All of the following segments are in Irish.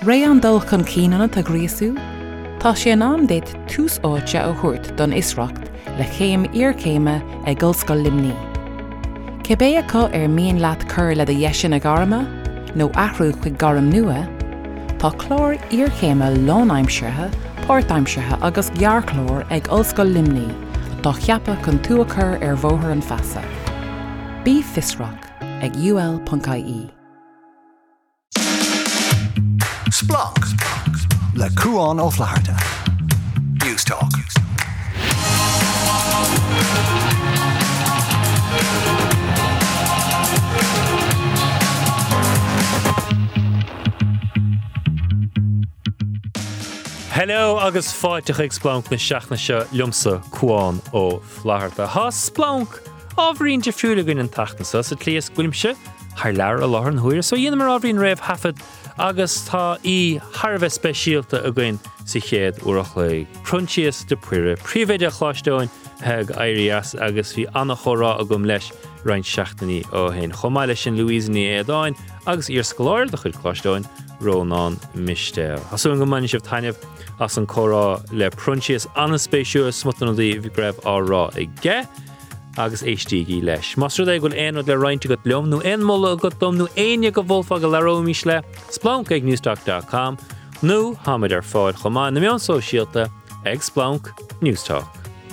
Ré an dul chun cíanana tá gríosú, tá sé an am déit tús áite ó thuirt don Isracht le chéim iarcéime ag Gulscoil Limní. Cé bé acu mion leat cur le a dhéisin a garama, nó athrú chuig garam nua, tá clór iarchéime lán-aimseartha, páirt-aimseartha agus ghearclór ag Ulscoil Limní, tá cheappa chun tú a chur bhóthar an feasa. Bí Fisrach ag ul.ie. Splunk le Cúán ó Phláirte. News Talk. Hello agus fáilte ag Splunk na seachna se liomsa Cúán ó Phláirte. Tá Splunk ábhríonn de friúla gin an tachtnasa sa tlias gúlimse thar lear a láthar an huair, so dhéanam mar ábhríonn raibh hafad agus tá í Harbheith speisialta a gin sa chéad uairach le Priontíos de Puire, príomhéide chláisteáin ag Éirías agus bhí anna chórá a gom leis roinn seachtaí ó hain. Chomáile sin Louisaní Éadáin agus iarscoláir de chuid chláisteáin Rónán Mistéil. Hasún go maine sibh taineh as an chórá le Priontíos anna spéisiú smutanadaí bhí greibh árá i gce agus éistíí leis. Mastra é goil éonad le roinnte go leom nó éon molla go dom nó aine go bhfolfa go leróimís le Splunk ag newstalk.com nó hamid ar fáid chomá na meán sóisialta ag Splunk News Talk.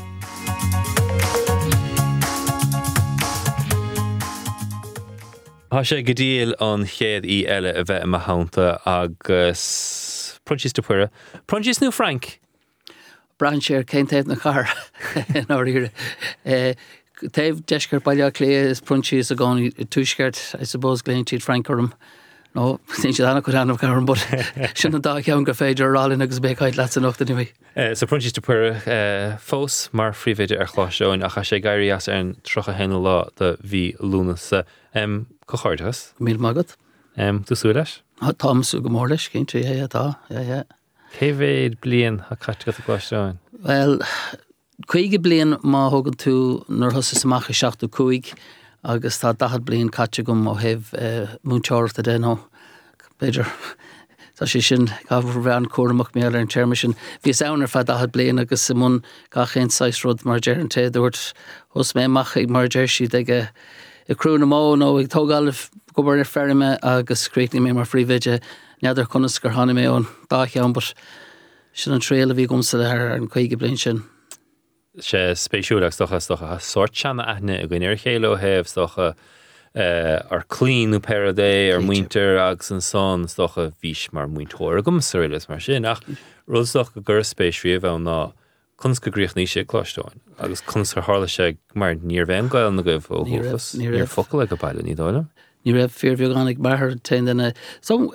Tá sé go díal an chéad í eile a bheith am hánta agus Priontíos de Puire. Priontíos nó Frank? Branch ar céintéad na car in áíre. Taobh deiscar bailile clé is Priontíos a gáin túisceart, I suppose gléintíad Frank orm. No, sin sé anna chud anmh carm, but sinna dá ceann go féidir rálinn agus bécaid leat an nachta nimí. So Priontíos de Puire fós mar phríomhéide ar chláisteáin a cha sé gairí as ar an trocha héanú lá de bhí lúnasa. Co cháirtas? Míl mágad. Tú sú leis? Tám sú go mór leis, cinnte tá. Cé bhéad bliain a caite go a chláisteáin? Well, chuige bliain má thugann tú nar thosa samach i 75 agus tá 10 bliain caite gom ó heh múnteirta dénó. Beidir tá sé sin gabhar bhean cuaramach mé ar an téirme sin. Bhí saonar fa 10 bliain agus sa mún gachéint 6 rud mar déir an té dúirt os méach ag mar déir siad ag i crúna mó nó ag tógáilh gobar ar ferime agus créicní mé mar phríomhéide neadidir chunas gur tháinig mé ón dá cheann, but sin an tréal a bhí gomsa ar an chuige bliain sin. Sé spéisiúlaach stocha sort seanna aithne a gine ar chéile ó heh stocha ar clín ú peradé ar muinter agus an son stocha bhís mar muintóir a gomsaréiles mar sin ach rud stocha gur spéisiúh an ná chuns go gríoch ní sé chláisteáin agus chuns ar hála sé mar níor bhéim gail na goibh ó thuchas níor focail le go baile ní dáile. Ní raibh fearbheagánnig marthar tain denna. So,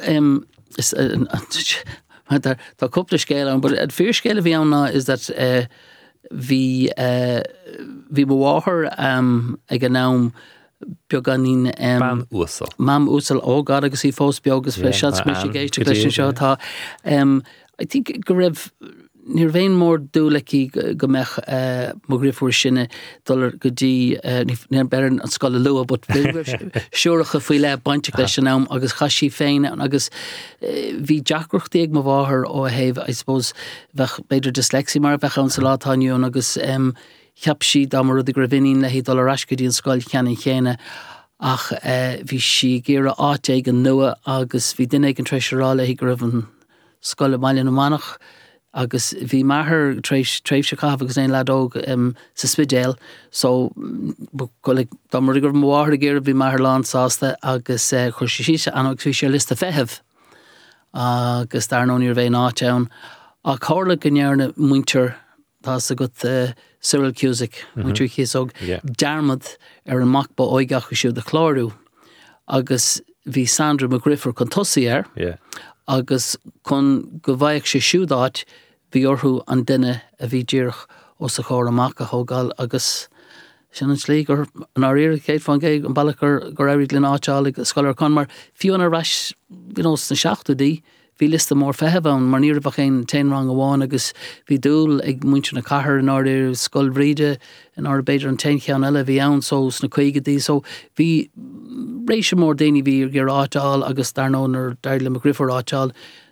tá cúpla scéile an, but a fear scéile bhí anna is that bhí mháthar ag an nám beganín Mam Úsal. Mam Úsal ógád agus í fós beagus fé seans mé sé géiste leis an seo tá. I think go raibh níor bhéin mór dúlaí go mbeadh mo gríomhúir sinne dullar go dtí ní beran an scoile lua, but siúracha faoi le bainte leis an nám agus chaisí féin agus bhí deacrachtaí ag mo bháthar ó heh, I suppose bheith beidir dyslexí mar bheith an sa látániuún agus cheap siad am rud a gribhínín le hí dullar as go dtí an scoil cheanna chéine ach bhí si géire áit ag an nua agus bhí duine ag an treisirála hí go raibh an scoile maiile na manach agus bhí maithair tréimh se cabh agus éon ledóg sa Spidéal, so dá mar gur mháthar a géir bhí maithair lán sásta agus chuir síise an agus bhí sé lista feitheamh agus dar nó níor bhéh áteann a cála go nearna muinter tá sa go Cyril Cusack muintir chéasóg dearmad ar an mach ba óigach siú de chlárú agus bhí Sandra McGriffar chun tosaí agus chun go bhaigh sé siúdáit bhí orthú an duine a bhí díirech ó sa chóir amach a thógáil agus sin an slí gur an áíir céad fan cé an bailachar gur éirí linn áteáil ag scoilar chun mar fiú an a reis na seachtúdaí bhí lista mór fetheamh mar níor bach chéin tein rang amháin agus bhí dúil ag muintir na cathair in áir scoil bríide in áir beidir an tein cheann eile bhí ann sós na chuigedaí, so bhí rééis mór daoine bhí gur áteáil agus darnónar dair le McGriffar áteáil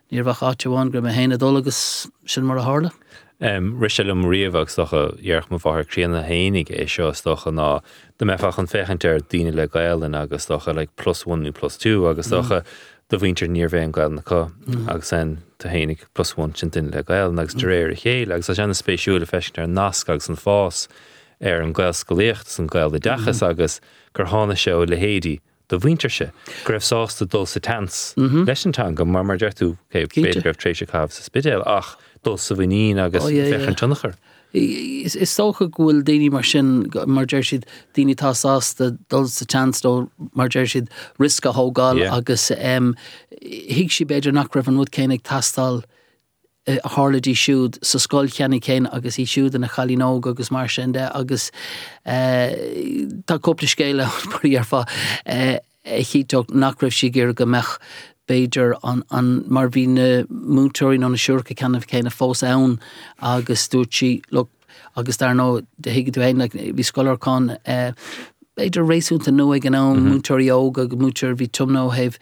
níor bheith áteháin gur héine dólagus sin mar a hála. Richelum riamhach stocha dhearch mo bhar críanna hénig é seo stocha ná de mefach an fechanteir daine le gailen agus stocha like +1 nó +2 agus stocha do bhaintear níor bhéin gail na cá agus san tá hénig +1 sin duine le gail agus de réir chéile agus an spéisiúla fechanteir nasc agus an fás an gail scoléocht san gail de dechas agus gur hána seo le héadí do bhaintear se gur sásta dul sa tans leis an tan go mar deirtú céh beidir greibh tréise cabh sa spidéil ach dul sa bhaoín agus fechan tunnachar. Is tócha ghfuil daoine mar sin mar deir siad daoine tá sásta dul sa chance dó mar deir siad risca thógáil agus hiag si beidir nach raibh an bhd céinnig tastal a háladí siúd sa scoil cheannig céin agus í siúd na chalínóg agus mar sin de agus tá cúpla scéile buí ar fá chiíteach nach raibh si gur go mbeadh beidir an mar bhí na mútóirí nó na siúrca ceannamh céine fós ann agus dúirt si agus dar nó de hiigh dúhéin bhí scolarcán beidir rééisúnta nuaig an ann mútóirí óga go mútóir bhí tumnó heh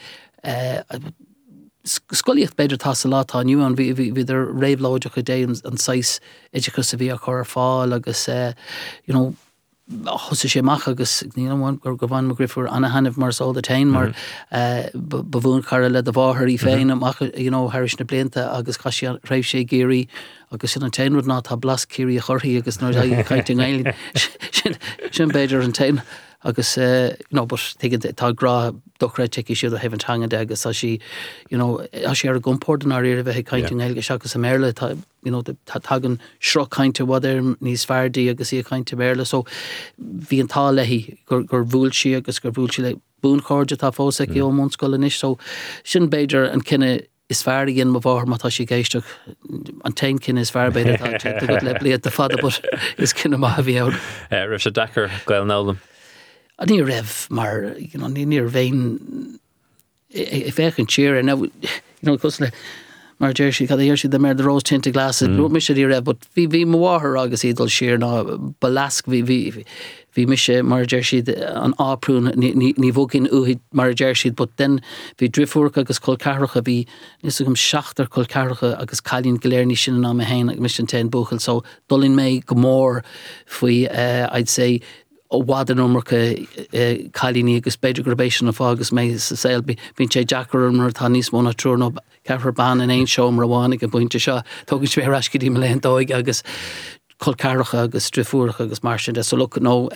scoíocht beidir tá sa látá nniu an bhí idir réimhlóideach a dé an 6 éideachas a bhí a chur fáil agus thosa sé mach agus níháin gur go bhain grifúr anna hanamh mar sáil tain mar bhún cara le do bháthir í féin amach thairis na blianta agus caiisi raibh sé géirí agus sin an tainrúd ná tá blas cíirí a chorthaí agus nó caiinte gáilín sin beidir an tain agus tá grá dochra teici siúd a hefn tanga de agus sé ar a gompórdan ar a bheith caiinte gáilge seachas a méle tá tagan sro caiinte bhd níos feardaí agus í caiinte méle so bhí an tá lehí gur bhúil si agus gur bhúil si le bún cháide tá fósa í ómón scoil inis so sin beidir an cinenne is fear gin má bhhar mátá sí géisteach an tain cin is fear beidir go le bliad de fada but is cinenne má bhí áil. Raibh sé dechar gail nálam. A ní raibh mar níor bhéin i fechan tíir cos le mar deir si cad dhéir si de mer de rós tinte glas nó mis sé raibh, but bhí mháthair agus iadal siar ná balasc bhí mis sé mar deir siad an áprún ní bhógin uhaid mar deir siad, but den bhí drifúrcha agus colcarracha bhí níos gom 7 colcarracha agus cailín goléirní sin ná a héin agus mis an tain buchail so dulín mé go mór faoi I'd say ó bhád nómarcha cailíní agus beidir grabéisian a fágus mé sa saoil bhín sé Jackar mar tá níos móna trúr nó cehar ban in éon seom ar bháinnig a buinte seo tugann sé rascadí me leon dóig agus colcarracha agus drifúracha agus mar sin de so look nó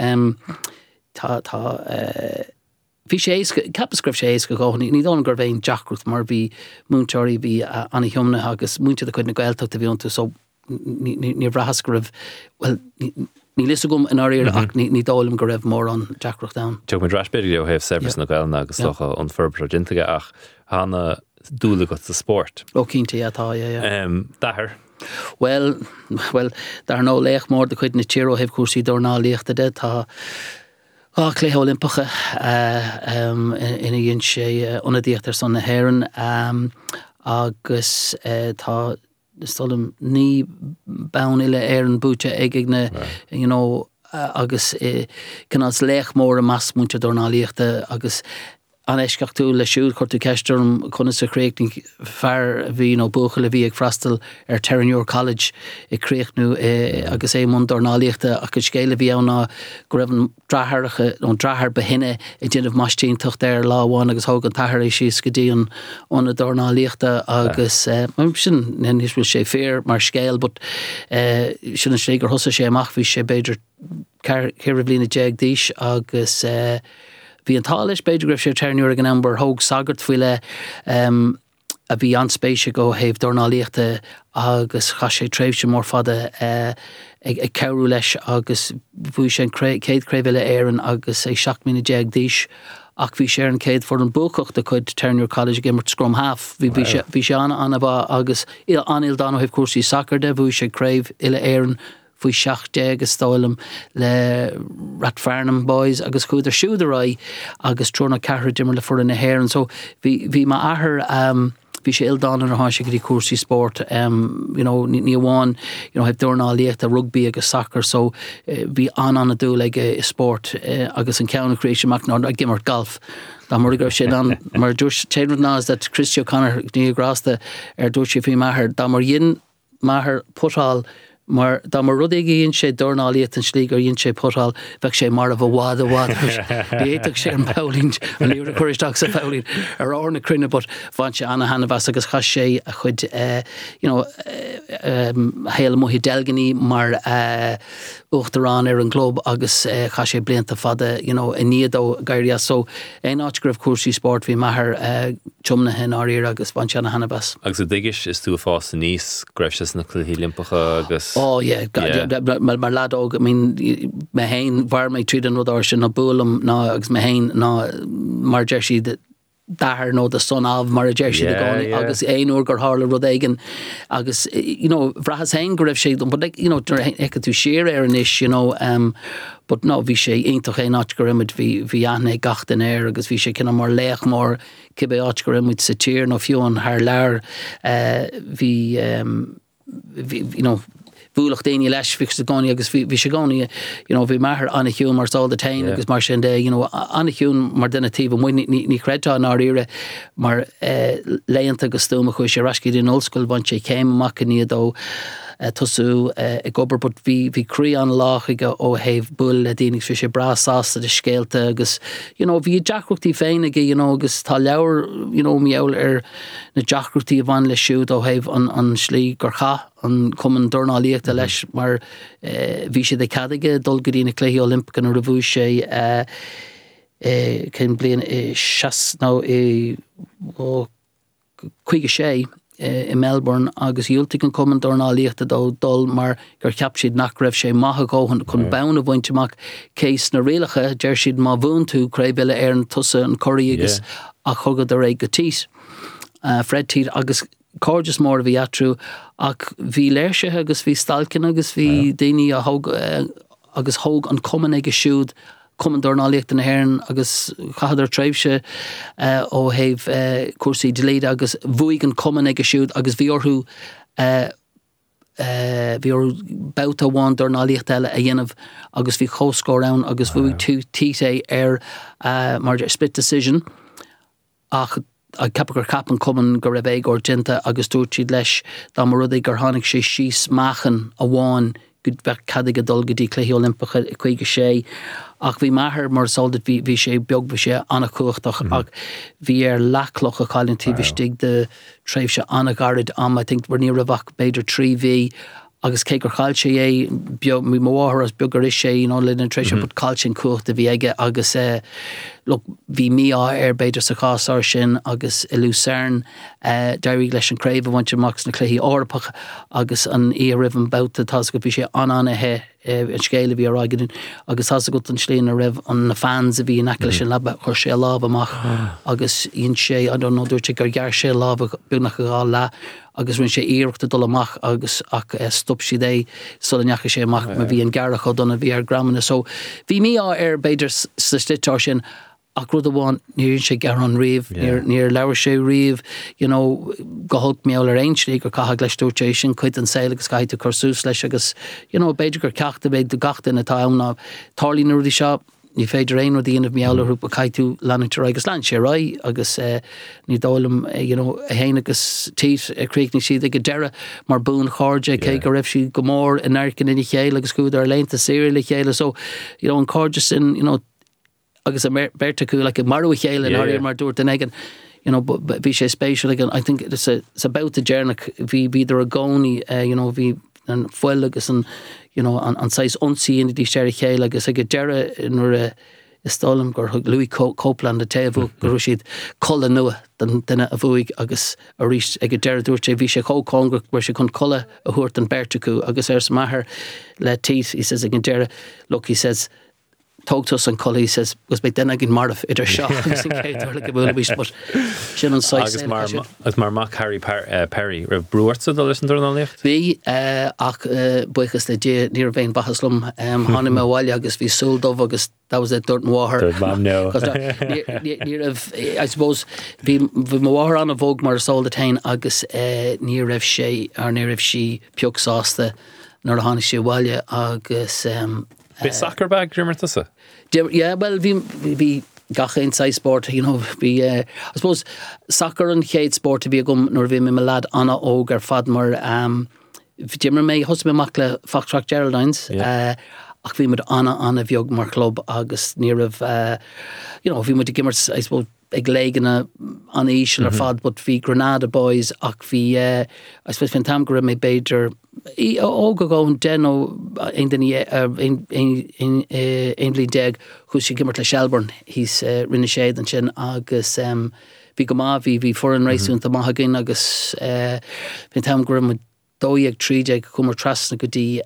bhí sé capascrib sé éca gáhanní ní dá gur bhéon Jackruth mar bhí múntóirí bhí anna thiomna agus múnte a chuid na gailteachta bhíonanta so ní bhrahascrib well ní lisa gom an áir ach ní dálam go raibh mór an Jackruth da. Tuag me drasbeidir heh sebris na gailna agus socha an ferbra dinteige ach hána dúla go sa sport. Ó cínta atá Dahar. Well dar nó léich mór de chuid na tíro heh cuasí dorná líochta de tá clé Olympacha ina dhéon sé onadíochttar san na héireann agus tá stolam ní bán ile an búte na agus canás léich mór a más múnte dornálíochta agus an éisceachtú le siúd chuirtú ceistem chuna sa chréicnig fear bhí bucha le bhí ag freistal ar Terenure College i chréichnú agus mún dornálíochta a go scéile bhí anna go raibh an drathar behinne i ddíanamh maistín tucht ar láháin agus thug an tathir é síos go dtíon óna dornálíochta agus sin níos bhfuil sé fér mar scéil, but sin an slé gur thosa sé amach bhí sé beidir ceir blina déag díos agus bhí an tális beidir greibh sé Terenure an ambar thug sagart fuile a bhí anspéise go héh dornálíochta agus cha sé tréimhse mór fada ag ceú leis agus bhí sé céad créimhile éireann agus é 7 mhína déag díos ach bhí sé an céad for an bucacht a chuid Terenure College gimmert scrum half bhí sé anna bh agus anil dána heh cuasaí sacr de bhí sé créimh ile éireann faoi 7 agus stáilm le Rathfarnham boys agus chuidir siúdarrá agus trúna cethir dimmer le fur in na héireann so bhí má ahar bhí bhí sé ildáin ar háise go dtí cuasaí sport, ní bháin, heb dúrná líocht a rugby agus soccer, so bhí an a dú le sport agus an ceanna creation ná a gimmart golf. Tá mar gur sé an mar dús téad ná that Christy O'Connor ní grasta dúirt sé fí maithair dá mar dhéan maithair putáil mar dá mar rud ige íonn sé dornáíocht an slí gur íonn sé putáil bheith sé mar a bhád Bhéach sé an fálín an líú chuiristeach sa fálín ar ána crunne, but bhain sé anna hanahas agus chas sé a chud héal muhí delganí mar uchtarrán ar an glob agus chas sé blianta fada i níadó gairia, so éon áit go raibh cuasaí sport bhí maithair chumna hen áír agus bhain sé anna hanahas. Agus digis is tú fás níos greibhs na cluichí limpacha agus mar ladóg, me hain bhar mé tríd an rudá sin na búlam ná agus me hain ná mar deisi dahar nó de son av mar a deisi de gáin agus éonúr gur hála rud éigen agus bhrachas hain go raibh sé but ag tú sér ar an is but no bhí sé aontoch éon áit go imid bhí ana gatain air agus bhí sé cinna mar léach mór cibé áit go imid sa tír nó fiúan thar lear bhí búlach daoine leis fix a gáine agus bhí sé gáine bhí maithair anna hiún mar sáil tain agus mar sin dé anna hiún mar duna tíh muoine ní chreidtá ná ire mar léanta agus túma chu sé rascí in ollscoil bhain sé céim amach níadó tosú i gobar, but bhí crí an láchaige ó héh bull a daoine fi sé brasásta de scéalta agus bhí deachrúchtaí féin aige agus tá leabhar meall ar na deachrúchtaí a bhain le siúd ó héh an slí gur cha an cuman dornáíochta leis mar bhí sé de cadaige dul go dtí na cluichí Olympicán ar a bhú sé cén blian chuige sé i Melbourne agus dúiltigh an cuman dornáíochta dul mar gur ceap siad nach raibh sé maithe góhan chun bana bhainteach céis na réalacha deir siad má bhún tú creibile ar an tusa an choirí agus a chugad ar go tíos. Fred tír agus cordjas mór a bhí atrú ach bhí léirse agus bhí stalcin agus bhí daoine agus thóg an cuman ag siúd cuman dornáíochta na hhéireann agus chahadar tréimhse ó héh cuasaí deléad agus bhuaigh an cuman ag siúd agus bhí orthú bouta bháin dornáíocht eile a dhéanamh agus bhí chóscór ann agus bhuaigh tú títé ar mar split decision ach a capgur cap an cuman go raibh éig orginta agus dúirt siad leis dá mar rud gur tháinig sé síos máchan a bháin go bheith cadig a dul go dtí cluichí Olympacha chuige sé ach bhí maithair mar soldat bhí sé beag bhí sé anna cuachtach ach bhí ar lacloch a chailintí bhí stig de tréimhse anna garid I think war ní rabhach beidir 3V agus cé gur chail sé mí mháthir as beag is sé linn an tréisio bud cail sin cuachta bhí aige agus bhí mí ar beidir sa chásáir sin agus i Lucerne deirí leis an craibh bhainte max na cluichí orpach agus an rih an bouta tá go bhí sé ananathe an scéile bhí aráigeún agus tá go an slíon a raibh an na fans a bhí in aice sin leba chuir sé láb amach agus íon sé dúirte gur gghear sé láb bunach gá le agus rinn sé íireachta dul amach agus ach stop si é sulanneacha sé amach ma bhí an garach donna bhí ar gramana, so bhí mí ar beidir sa stitáir sin ach rud amháin níonn sé gar an riamh níor leabhar sé riamh go thug meall ar einslí gur caithag leis dúirte sin chuid an saoil agus caiite chusús leis agus beidir gur ceachta beag do gachtain atá anna tarlín rudí seo ní féidir aon díanamh meallúpa caiitú lenatar agus lein sé rá agus ní dálam a héana agus tír aréicní siad go deire mar bún cháde cé go raibh si go mór in aircin in chéile agus cúd ar leinta séir le chéile, so an cáde sin agus a bertaú like a marú chéile áir mar dúirt an aigen bhí sé spéisiú again. I think it's about the journey bhí beidir a gcónaí bhí an foiil agus an an sais onsaí in dtí séir chéile agus ag go deire nuair istálam gur thug Louis Copeland a taobh gur siad colla nua duine a bhuaigh agus a rís ag go deire dúirt sé bhí sé chócóngra mar sé chun colla a thuirt an bertaú agus ar sa maithair le títh he says ag go deire look he says talked to us and Cully says was by then again Marv idir shot like a bull beast but sin on site as mar Harry Perry brewer so listen to no licht vi ach buchas le near vein bahaslum hanne me wall agus vi sold of agus that was a Durton Water no near of I suppose vi war on a vogue mar sold the tain agus near of she or near of she piuk sauce nor hanne she wall agus Be soccer bag Grimmertusa? Yeah, well, we got inside sport, you know, I suppose soccer and hate sport to be a gum nor vi me lad Anna Oger Fadmer Jimmer me husband makle Foxrock Geraldines ach vi med Anna Viog mar club agus near of you know vi med gimmers I suppose ag legana an Ishel or fad but vi Granada boys ach vi I suppose fin tam grim me beidir go deno ein deg who's she gimmert le Shelburne he's rinne shade and sin agus vi go ma vi foreign race with the mahagin agus fin tam grim doiag trijeg kummer trasna godi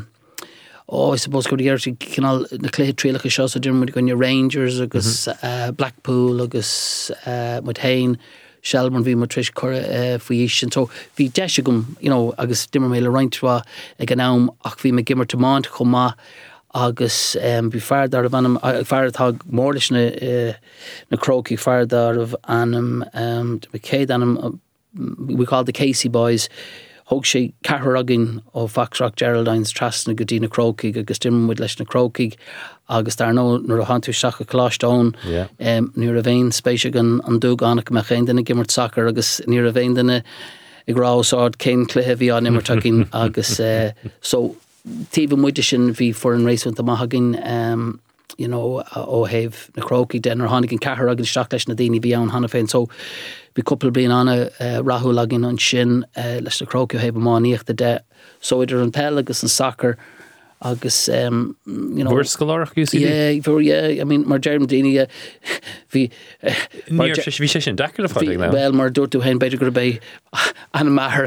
I suppose go year canal na clay trail shows so with going your Rangers agus Blackpool agus Muthane Shelburne vi matrish fuishin so vi deshigum you know agus dimmer mele reintra againam ach vi me gimmer to mont choma agus vi fardar of anam fardtag morlish na croaky fardar of anam to McCade anam we call the Casey boys Hog she Carragin of Foxrock Geraldines Trasna Godina Croaky agus dimmer with leis na Croaky agus dar no nor hantu shaka clashdon near a vein spaciagan an dugan mechain den gimmert soccer agus near a vein den igrau sword Kane Clehevi on immertakin agus so TV muidishin vi foreign race with the mahagin you know o have na Croaky den or hanigin Carragin shaklesh na dini vi on hanafein so vi couple being on a Rahul agin on shin leis na Croaky have ma niech the de so idir an pelagus and soccer agus you know Wurskalorach you see yeah I mean mar Germany vi vi session dakar of now well mar dortu hen better go be an mahar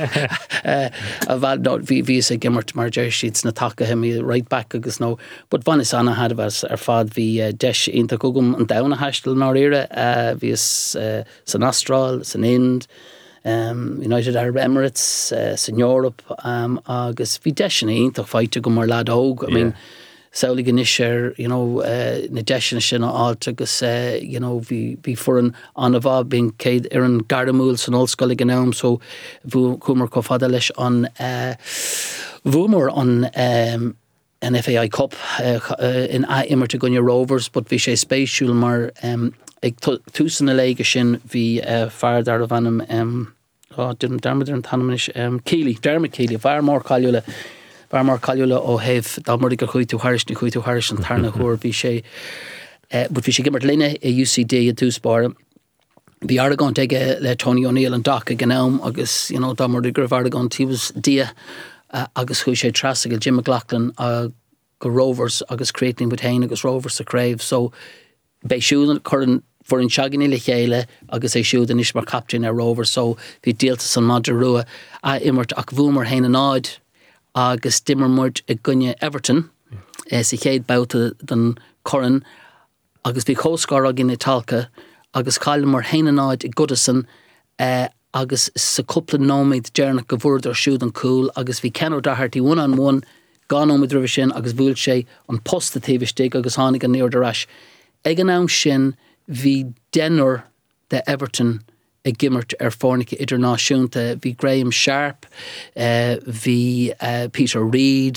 avad not vi say gimmert mar sheets na taka him right back agus no but Vanis Anna had us fad vi desh inta gugum and down a hastel nor era vi san Astral san Ind United Arab Emirates in Europe agus vi deshna inta fight go mar lad og I mean Sauli Ganisher you know na deshna sin alt agus you know vi foreign anava being Cade Aaron Gardamul san old school ganam so vu kummer ko fadalish on vumor on an FAI Cup in immer to Gunja Rovers but vi sé spatial mar ag tusen a leige sin vi fardar of anam didn't Dermot and Tanamanish Dermot Keely far more Calula o have Dalmurdy go to Harish ni to Harish and Tarna who vi sé but vi sé gimmert linne a UCD a two spar vi are going take le Tony O'Neill and Doc again agus you know Dalmurdy Griff Argon he was dia agus hu sé trasig Jim McLaughlin go Rovers agus creating with Hain agus Rovers a crave so bei shooting current for in Shagini le chéile agus é siúd an is mar captain a Rovers so vi dealta san Madra Rua a immert ach bhúmar héin an áid agus dimmermurt a gunne Everton sa chéad bouta den Corran agus vi cóscar agin Italca agus cailimar héin an áid I Goodison agus sa couple nóid Jerna go bhúr ar siúd an cool agus vi Ken O'Doherty 1-on-1 gan on with river sin agus bhúil sé an post a TV stig agus hánig an neor de rash ag an am sin vi denner de Everton a gimmert fórnic idirnáisiúnta vi Graham Sharp vi Peter Reid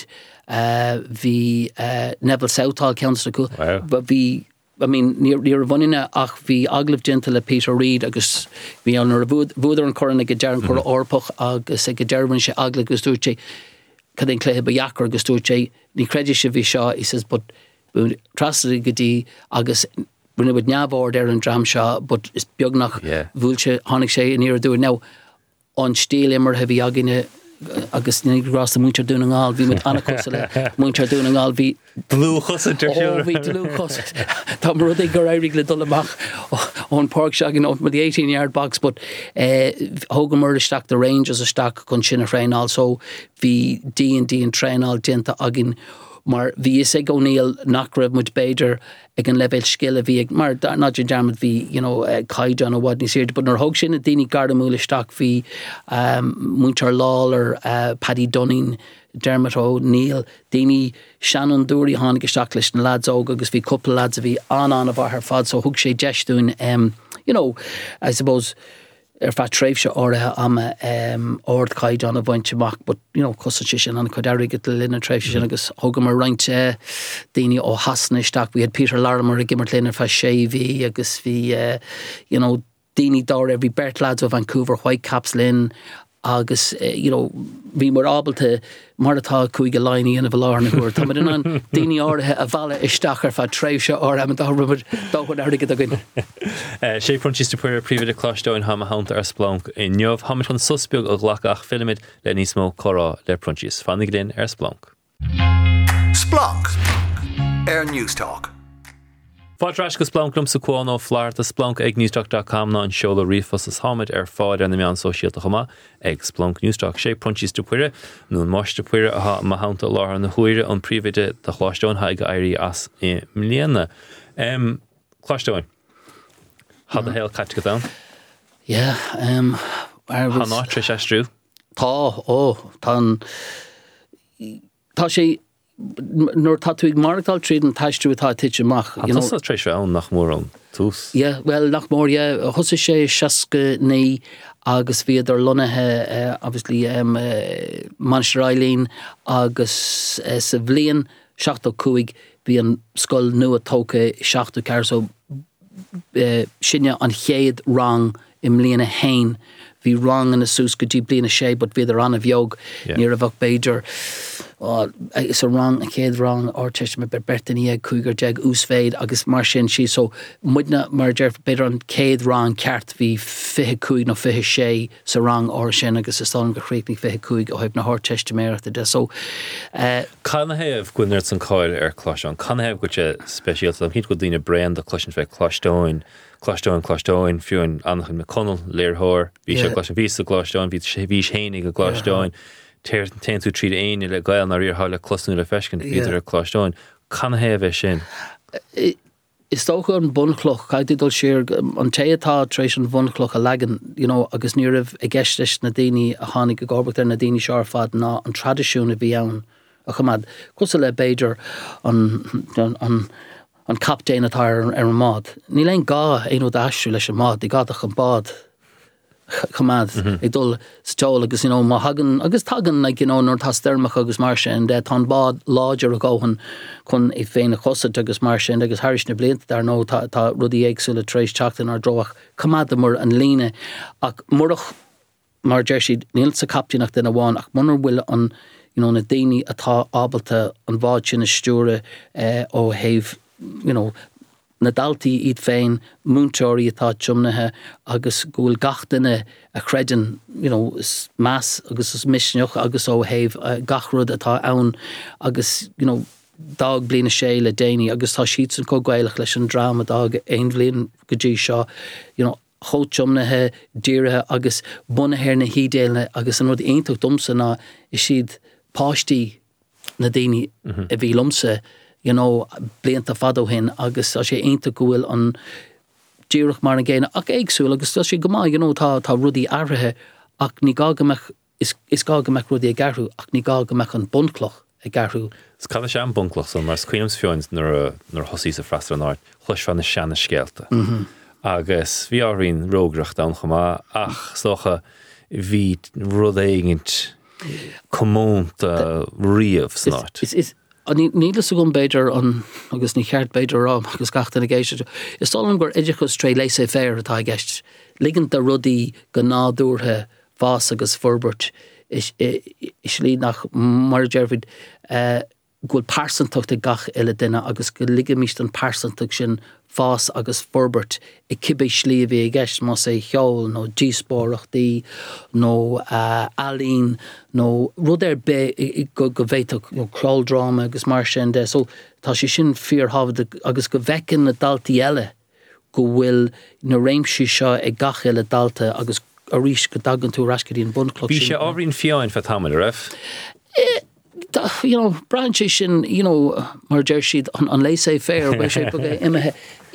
vi Neville Southall council cool but vi I mean near runina ach vi aglav gentle Peter Reid agus vi an búdar an choran ag Darren Cora Orpach agus ag Derwin se agla gustúche cadén cléthe ba yakar gustúche ní credidir se vi seo he says but trasig godi agus when would never there in Dramshaw but it's biognach vulche honig sé in here doing now on steel immer heavy agine agus ní gras the muintir doing all vi mit Anna Cosele muintir doing all vi blue husset vi blue husset tam rudi go airig le dullamach on park shagging out with the 18-yard box but Hogamer stack the Rangers a stack con Sinn Féin also vi D&D and train all denta agin maar bhí is ag O'Neill nach raibh muid beidir ag an level skill a bhí mar not just dermot bhí caiidan ó bhd ní séir, but nar thug sin a daoine garda múlaisteach bhí Muintir Lawler, Paddy Dunning, Dermot O'Neill, daoine Shannon Dury tháinig isteach leis na lads óg, agus bhí couple lads a bhí an a bhar fad, so thug sé deistún, I suppose fat tréimh se orthe ama ord caiidan a bhaintteach, but cosite sin an codáirigh le linn tréimh sin agus thugam mar rointe daoine ó hasna isteach. We had Peter Larimer a gimmert linn fa séhí agus bhí daoine dáir every Bert lads ó Vancouver Whitecaps linn agus bhí mar ábalta mar atá chuig a láine ana bhláir na gúir. Tá an daoine áirithe a bhela isteach ar fa tréimh se or am dáhfuid airigh a gine. sé pruntis de puir príomh a chlástóin ha a hananta ar splánc in neomh haid chun suspeag a ghlachach filmid le níos mó chorá le pruntis. Fannig linn ar splánc. Splunk. Air News Talk. Fádrais go splánlumm sa cuáin ó Florida splánc ag newstalk.com ná an seola riomfos is háid ar fáid ar na meán sóisialta chuma ag splánc newstalk sé pruntis de puire nó an máiste puire a ma hananta láthar na huaire an príomhide de chláisteáin ha ag airí as I mbliana. Chláisteáin. Had a héil caiite go dán? Yeah, Tá náit sé strú? Tá sé nor tatuig martal tríd an taiistú atá tiite amach. Tá tréis an nach mór an tús? Yeah, well, nach mór, thosa sé seaca ní agus bhíidir lonathe, obviously, Manchester Eileen agus sa bhliain 75 bhí an scoil nua tóca 74, so sinne an chéad rang I mbliana hain. Bhí rang in a sús go dtí bliana sé, but bhíidir an a bheog níor a bhah beidir. Is a rang, a chéad rang áirteiste me bertaní ag cúigar deag úsféid agus mar sin sí, so muidna mar dearf beidir an chéad rang ceart bhí 25 nó 26 sa rang áir sin agus is stálan go chréicnig 25 ó hebh na háirteiste méireachta de. So Can héamh gwynir an cáil ar chláisteáin? Can héamh go sé speisialta? Am híad go dtíine brand a chláisin bheith chláisteáin fiúin annachan McConnell léirthóir, bhí sé chláisin ví a chláisteáin, bhí hénig a chláisteáin, ten tú tríd aine le gail na riorthá le closnú le feiscin idir a chláisteáin. Can héamh sin? Is tócha an buncloch, caiididul sér an téatá trééis an buncloch a legan, agus ní rah a gceistis na daoine a tháinig go gabhart ar na daoine seár fad ná an tradiisiún a bhí ann a chumad. Cosa le beidir an captain atá ar an mád. Ní leon gá éonú d'asú leis an mád, I gádach an bád chumad ag dul stóil agus má hagan agus tagan nóir tá stermach agus mar sin de tá bád láidir a gáhan chun I féin a chosad agus mar sin agus thairis na blianta dar nó tá rudí éagsúla trééis teachtain ar droach chumad mar an líne ach murach mar deir siad níl sa captainach den bháin ach munar bhfuil an na daoine atá ábalta an bhád sin na stúre ó héh na daltaí iad féin múntóirí atá tiomnathe agus gúil gachtainine a chreidan más agus is misneoch agus ó héh gachrúd atá ann agus dag bliana sé le déine agus tá siad san cóghailech leis an drama dag ein bblion go dtí seo chótiomnathe díirithe agus bunahéir na hídéilne agus an rud aontócht dumsa ná is siad páistí na daoine a bhí lumsa blianta fadó hin agus a sé einta gohfuil an díirech mar an ggéine ach éagsúil agus tá sé go má tá rudí áirithe ach ní gágamach is gágamach rudí a garú ach ní gágamach an buncloch a garú. Is cad sé an buncloch son mar cuiams fiúins nar hosí sa freistar an áit chluis fan na seanna scéalta. Agus bhí áiríonn rógracht an chumá ach socha bhí rud éigent commónta riamh snáit. Nílas a gom beidir an agus ní cheart beidir rám agus gachtain na géiste. Is tálan gur idirchas tré léise féir atá gceist. Ligant a rudaí go nádúrthe fás agus furbert is lí nach mar deirfid gúil pásantacht a gach eile duine agus go ligamíist an pásantacht sin fás agus furbert I cibé slí a bhí a gceist má sé cheol nó díspórachtaí nó alín nó rud be go bhéiteach crawldrama agus mar sin de so tá sé sin fíorhabhad agus go bhhecin na daltaí eile go bhfuil na réimsí seo ag gach eile dalta agus a rís go dagan tú rascaí an buncloch. Bhí sé áiríonn fiáin fe tamid a raibh? branch sin, mar siad an laissez-faire bei sé bag imethe.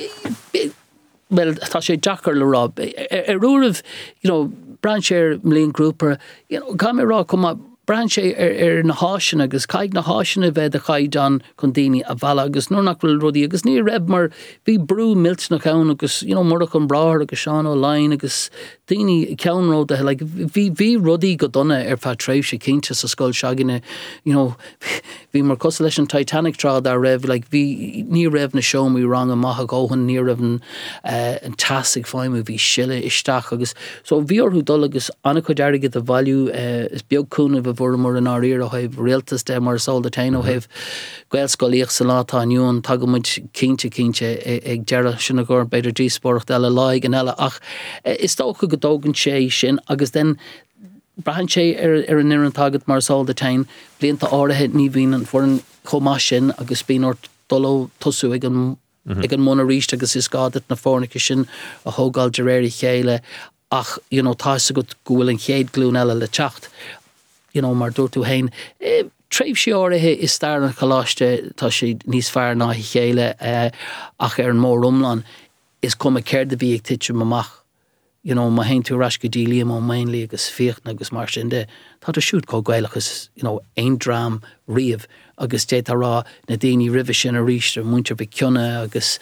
Well, tá sé Jackar le Rob. Rúrah, branch mlíon grúpa, cá mé rá cuma branch na háisina agus caiig na háisina bheith a chaid an chun daoine a bhela agus nuair nach bhfuil rudí agus ní raibh mar bhí brú milt na cán agus murach an bráthir agus Seán O'Lain agus daoine ceanród bhí rudí go donna fa tréimh sé cinnte sa scoil seaginine bhí mar cos leis an Titanic trád a raibh bhí ní raibh na seomí rang a maitha góhan ní raibh an tasig fáimú bhí siile isteach agus so bhí orthú dul agus anna chuid airgid a bhailiú is beagcúna bh bhfuir an áír ó haibh réaltas de mar sol de tain ó haibh gaelscoilíoch sa látá aniuan tagamid cínte ag dearad sinna gur beidir díospóireacht eile laig an eile ach is tócha go dógann sé sin agus den brahan sé ar an iran tagad mar sol de tain blianta áirithe ní bhín an fuair an chomá sin agus bíonort duló tosú ag an mna ríist agus is gádat na fórnice sin a thógáil de réir chéile ach tá sa go gúil an chéad glún eile le teacht mar dúirtú hain. Tréimh sé áirithe is stair an choláiste tá sé níos fearr ná chéile ach ar an mór umlan is cum a céir de bhí ag tiite amach. Ma hain tú ras go dília má mainlí agus fiocht agus mar sin de. Tá a siút có gailechas, ein drám riamh agus dé rá na daoine rih sin a ríist a muintear be cionna agus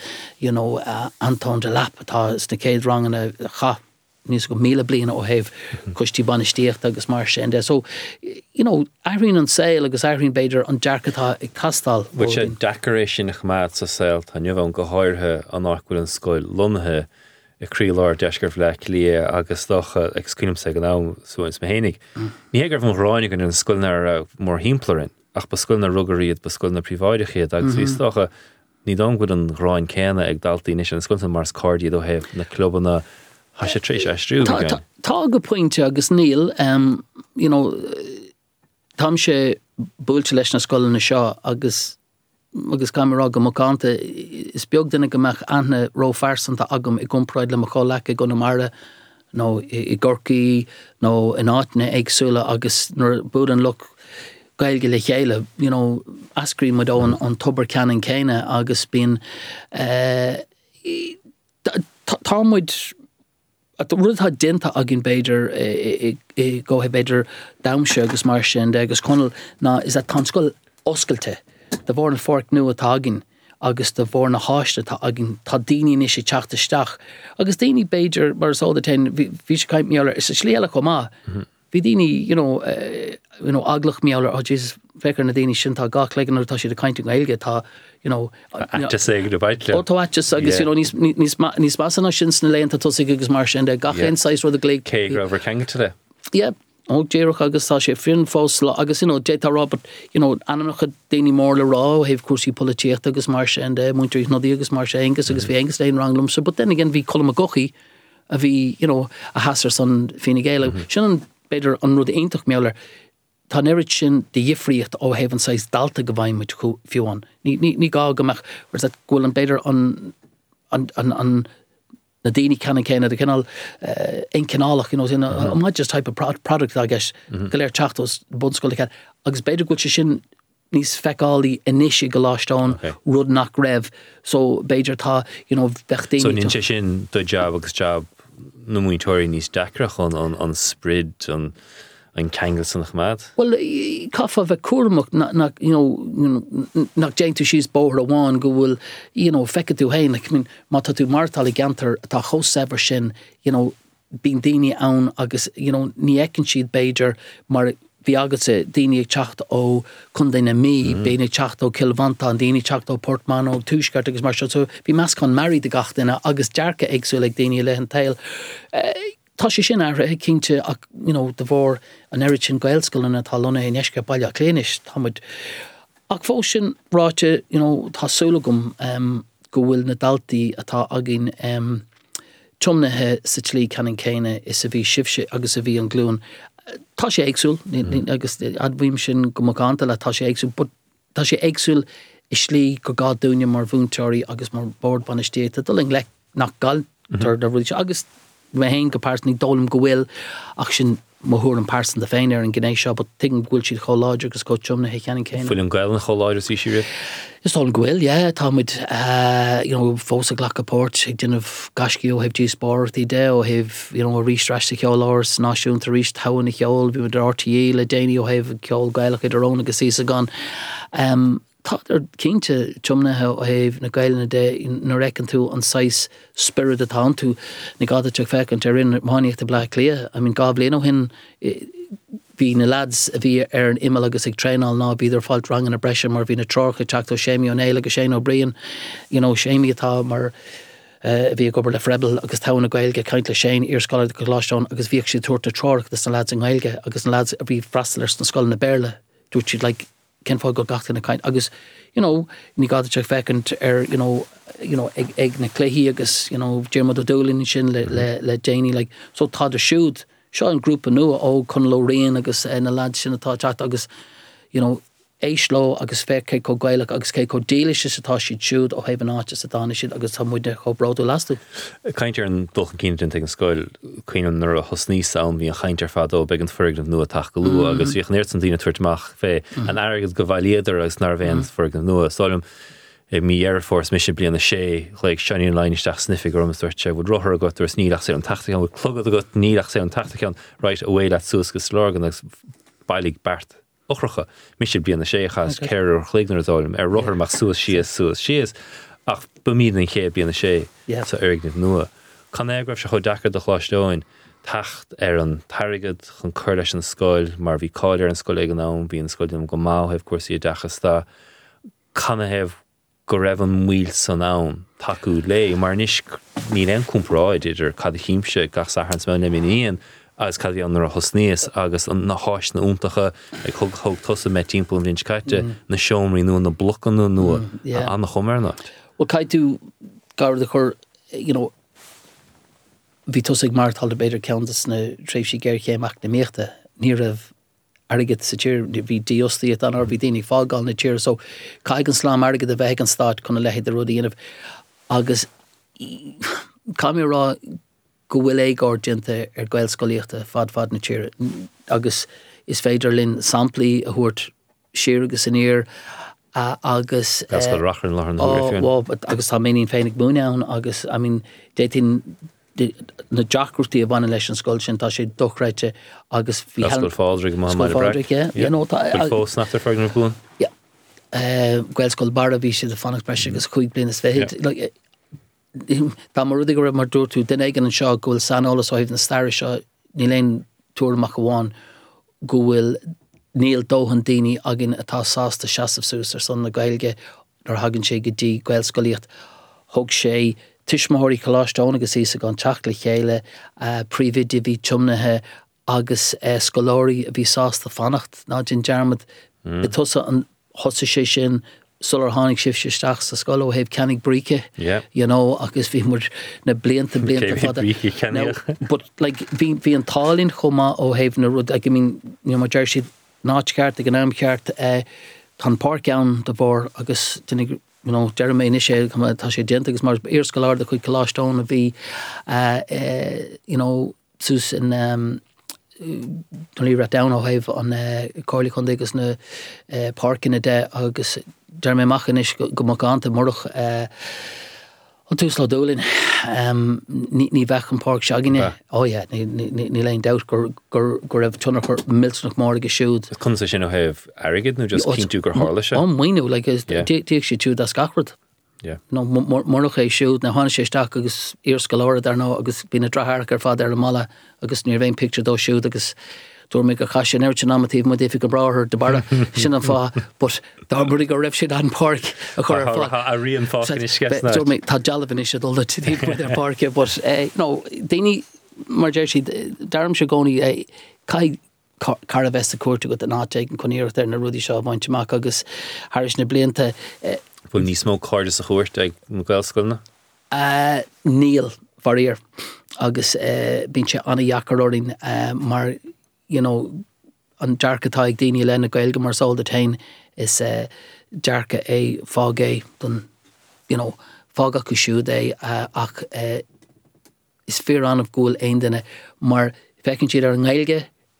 Anton de Lap atá is na céad rangan a cha níos go míle bliana ó haibh costí banistíocht agus mar sin de. So, airíonn an saoil agus airíonn beidir an dearcatá ag tastal. Bhuiil sé decoration na chmaid sa saoil tá neamh go háirthe an nachhfuil an scoil lonathe i críláir deisgur le lia agus docha ag scúnim sa an ám suains mehénig. Ní hégur bhn ráinnig an scoilnar mór himplarin ach ba scoilna rugaríad ba scoilna príváidechéad agus ví docha ní dongud an ráin céna ag daltaí níos an scoilna mars cardíad ó haibh na clubbanna ha sé trééis estrú. Tá go pointe agus níl tam sé búilte leis na scoilna seo agus camera go macánta is beag duna gomach anna ró farsanta agam I gompraid le maá lecha go na mara nó I gorcaí nó in áitna agsúla agus nuair búd an loch gailge le chéile ascrí mu an tubar ceanan céine agus bíon támuid rudtha dinta agin beidir go he beidir damse agus mar sin agus conal ná is a tanscoil oscailte de bhór an fork nua tágin agus de bhór na háiste tá agin tá daoine ní sé teachtaisteach agus daoine beidir mar sáda tain bhí sé caiint meálar is a sléala comá bhí daoine aglach meálar ó Jesus fecar na daoine sin tá gach legan tá sé de caiinte go éilge tá Atas é go baitle. Ó tá atas agus níos masanna sin sna léanta tosig agus mar sin de gach insáis rud a gléig cé go bhar cheanga de. Yeah. ó déireach agus tá sé fin fós agus déta Robert anamach daoine mór le rá héh cuasí políocht agus mar sin de muinteir nodí agus mar sé agus bhí agus léon ranglum so but then again bhí colm a gochaí a bhí a hasar san féna géile sin an beidir an rud aintach meálar tá neirid sin de dhifriocht ó héhann sais dalta go bhaim muid fiúán ní gá gomach gur that ghfuil an beidir an na daoine ceanna céine de cinál ein cinálach not just type of product I guess go léir teachtas bunscoil cead agus beidir go sin níos feicálaí inisí go láisteán rud nach raibh so beidir tá bhecht so níl sé sin do job agus job na muintóirí níos deacrach an sprid an cangel san chmad? Well, cafa bheith cuaramach nach déintú síos bóthar amháin go bhfuil feice tú hain má tá tú martal I gantar tá chósaibhar sin bín daoine ann agus ní ecann siad beidir mar bhí agat sa daoine ag teacht ó chundaine mí béna teacht ó Kilvanta an daoine teacht ó Portman ó túisceart agus mar so bhí meas chun marí de gachtainna agus dearcha agsúil ag daoine le an tail tá sé sin airthe cinnte ach de bhór an éiri sin gaelscoilna tá lona é neisce bailile cléanis támuid ach fós sin ráte tásúlagum go bhfuil na daltaí atá agin tumnathe sa tlí ceann céine is a bhí sibse agus a bhí an glún tá sé éagsúil agus adbhuiim sin go macánta le tá sé éagsúil but tá sé éagsúil is slí go gá dúine mar bhúnteoirí agus mar bord banistíocht doling le nach gal tar da bhfuil agus me héin go páirtní dólam go bhfuil ach sin Mahur and Parson the Fainer and Ganesha, but thing will she Cholage agus go chumna he can Kane. Full and Gael and Cholage see she. It's all Gwil, yeah. Tom with Fosa Glockaport, he didn't have Gashkio have G Sport the day or have a restrash the Kjolors, Nashun to reach Town the Kjol, we with the RTA, Le Dani or have Kjol Gaelic at their own Gasisa gun. Thought they're keen to chumna have na Gael in a day in reckon to on size spirit at town to Nigada Chakfek and Terin Mani at the Black Clear. I mean Goblino hin being the lads via an email agus ag train all now be their fault wrong in a Bresham or being a Trork a Chacto Shamey O'Neill agus Shane O'Brien Shamey atá or via gober le Frebel agus Town a Gaelge Countla Shane ear scholar the Coloston agus via she tour to Trork the lads in Gaelge agus lads be Frastlers and skull in the Berle do she'd like Ken Fog go gacht in a kind agus ni got the check vacant egg na Clehy agus Jim O'Doolin shin le Janie like so Todd the shoot Sean group of new Conlo Rain agus na lads sin atá chat agus Eishlo agus fair Keiko Gaelic agus Keiko delicious atá she'd shoot or have an artist at Danish agus some with the brodo last Kainter and Dolchan Keen in school Queen and Nura Hosni sound be a Kainter fado big and Ferg of Nua Tachgalu agus ich neert and Dina Turtmach fe an arrogant Gavalier as Narvans Ferg of Nua Solom me Air Force mission be on the Shay like shining line stach sniffing or almost would roher got there's need say on tactical would plug the got need say on tactical right away that Suska Slorgan as Bailig Bart Ochrocha mission be on the Shay has care or Cligner Zolum roher mach she is ach bemiden che be on the Shay so ergnet Noah Canegraf ho dakar de chláisteoin tacht an tarigad chun curleis an scoil mar bhí cáidir an scoil ag an am bhí an scoil go má hef cuasaí a dachas tá canna hef go raibh an mhuil san am taú lé mar níos ní an cúmpráid idir cad híimse gach sahans me nemíon agus cad bhí an a hosníos agus an na háis na úntacha ag thug tosa me timp an bhín caite na seomraí nó na blochan nó nua an na chomarnacht. Well caiú gar de chur Bhí tosig martal de beidir ceantas na tréimhsí géir chéach na méachta ní raibh agad sa tíir bhí díostaí an ar bhí daoine fágáil na tíir so caigan slám agad a bheith an stát chuna lehéad a rudí inmh agus camrá go bhfuil éigeir dinta ar gail scoíochta fad na tíir agus is féidir linn samplaí a thuairt siar agus in éir agus rachan láhan agus tá méíon féinnig múneán agus I mean déitín na Jackruti a bhaine leis an scoil sin tá sé dochreite agus bhí Scoil Fádric má fós nachtar fegan ar bún? Gweil scoil bara bhí sé a fannach breise agus chuig bliana is féid Tá mar rudig go raibh mar dúirtú den éigen an seo go bhfuil sanálas óibh na stair seo ní léon túramach amháin go bhfuil níl dóhan daoine agin atá sásta seasamh sús ar son na Gaeilge nar hagann sé go dtí Gael scoilíocht thug sé Tishmahori Coloston agus isa gan chachla chéile prívid bhí chumnathe agus scolóirí a bhí sásta fannacht ná din dearmad tusa an thosa sé sin sular tháinig sibh isteach sa scoil ó hebh ceannig bríce agus bhí mar na blianta fada but like bhí an tálinn chomá ó hebh na rud ag mar deir siad náitceart ag an amceart tan park ann de bhór agus dunig Jeremy initial come tá sé dent agus mar earscolar de chuig Coloston a bhí sus in ra down ó hebh an cáirla chun agus na parkin a de agus Jeremy machan is go macanta morch an tús Lodolin ní bheith an park seaginine ní leon doubt gur raibh tunnar chu milsnach mar agus siúd. Chun sé sin ó hebh airgid nó just cínú gur hála se? An muoinú le tíag sé túd a scacrad. Morch é siúd na hána sé isteach agus iarscoláir ar ná agus bína drathach ar fád ar an mala agus níor bhéon picture dó siúd agus dúir mé go chaise neirte námatíh mu défi go bráthir de bara sin an fá, but dá buí go raibh siad an park a chur a rion fácin is sceasna. Tá dealaban is dul tíí ar parke, but daoine mar déir siad darm se gcónaí cai car a bheits a cuairte go an áteag an chuníirt ar na rudí seo bhaintteach agus thairis na blianta. Bfuil ní smó cáirde a chuairt ag na Gael scoilna? Níl faríir agus bín sé anna jacarórin mar an dearcatá ag daoine lena Gaeilge mar sáil de tain is dearca é fág é don fág acu siúd é ach is fear an of gúil aon duine mar fecinn siad ar an Gaeilge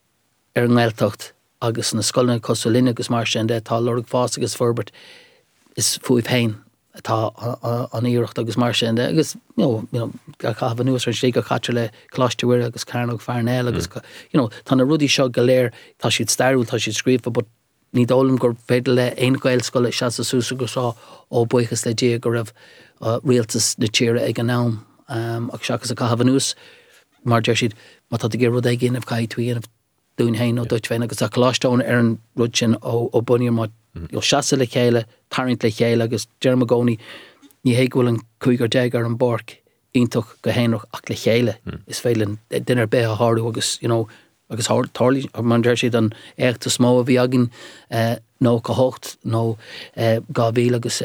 ngáiltocht agus na scoilna cosolín agus mar sin de tá lorg fás agus forbert is fuaimh hain tá an íirecht agus mar sin de agus chafa nuas ar slí go chatte le cláisteúir agus carnog fearnéil agus tá na rudí seo go léir tá siad stairúil tá siad scrífa, but ní dólam gur féidir le aon gail scoil le seasa súsa go sá ó buchas le dé go raibh rialtas na tíre ag an nám ach seachas a chafa nuas mar deir siad má tá gur rud ag ginmh caiithtuí dún hain ó duit féin agus a chláisteáin ar an rud sin ó buníir má seasa le chéile, tarint le chéile agus dearm gcónaí ní héhfuil an cúigar deag ar an borc iontoch go héanach ach le chéile is féile dunar be a háú agus agus tharlaí man deir siad an éachtas mó a bhí agin nó go hocht nó gá bhíl agus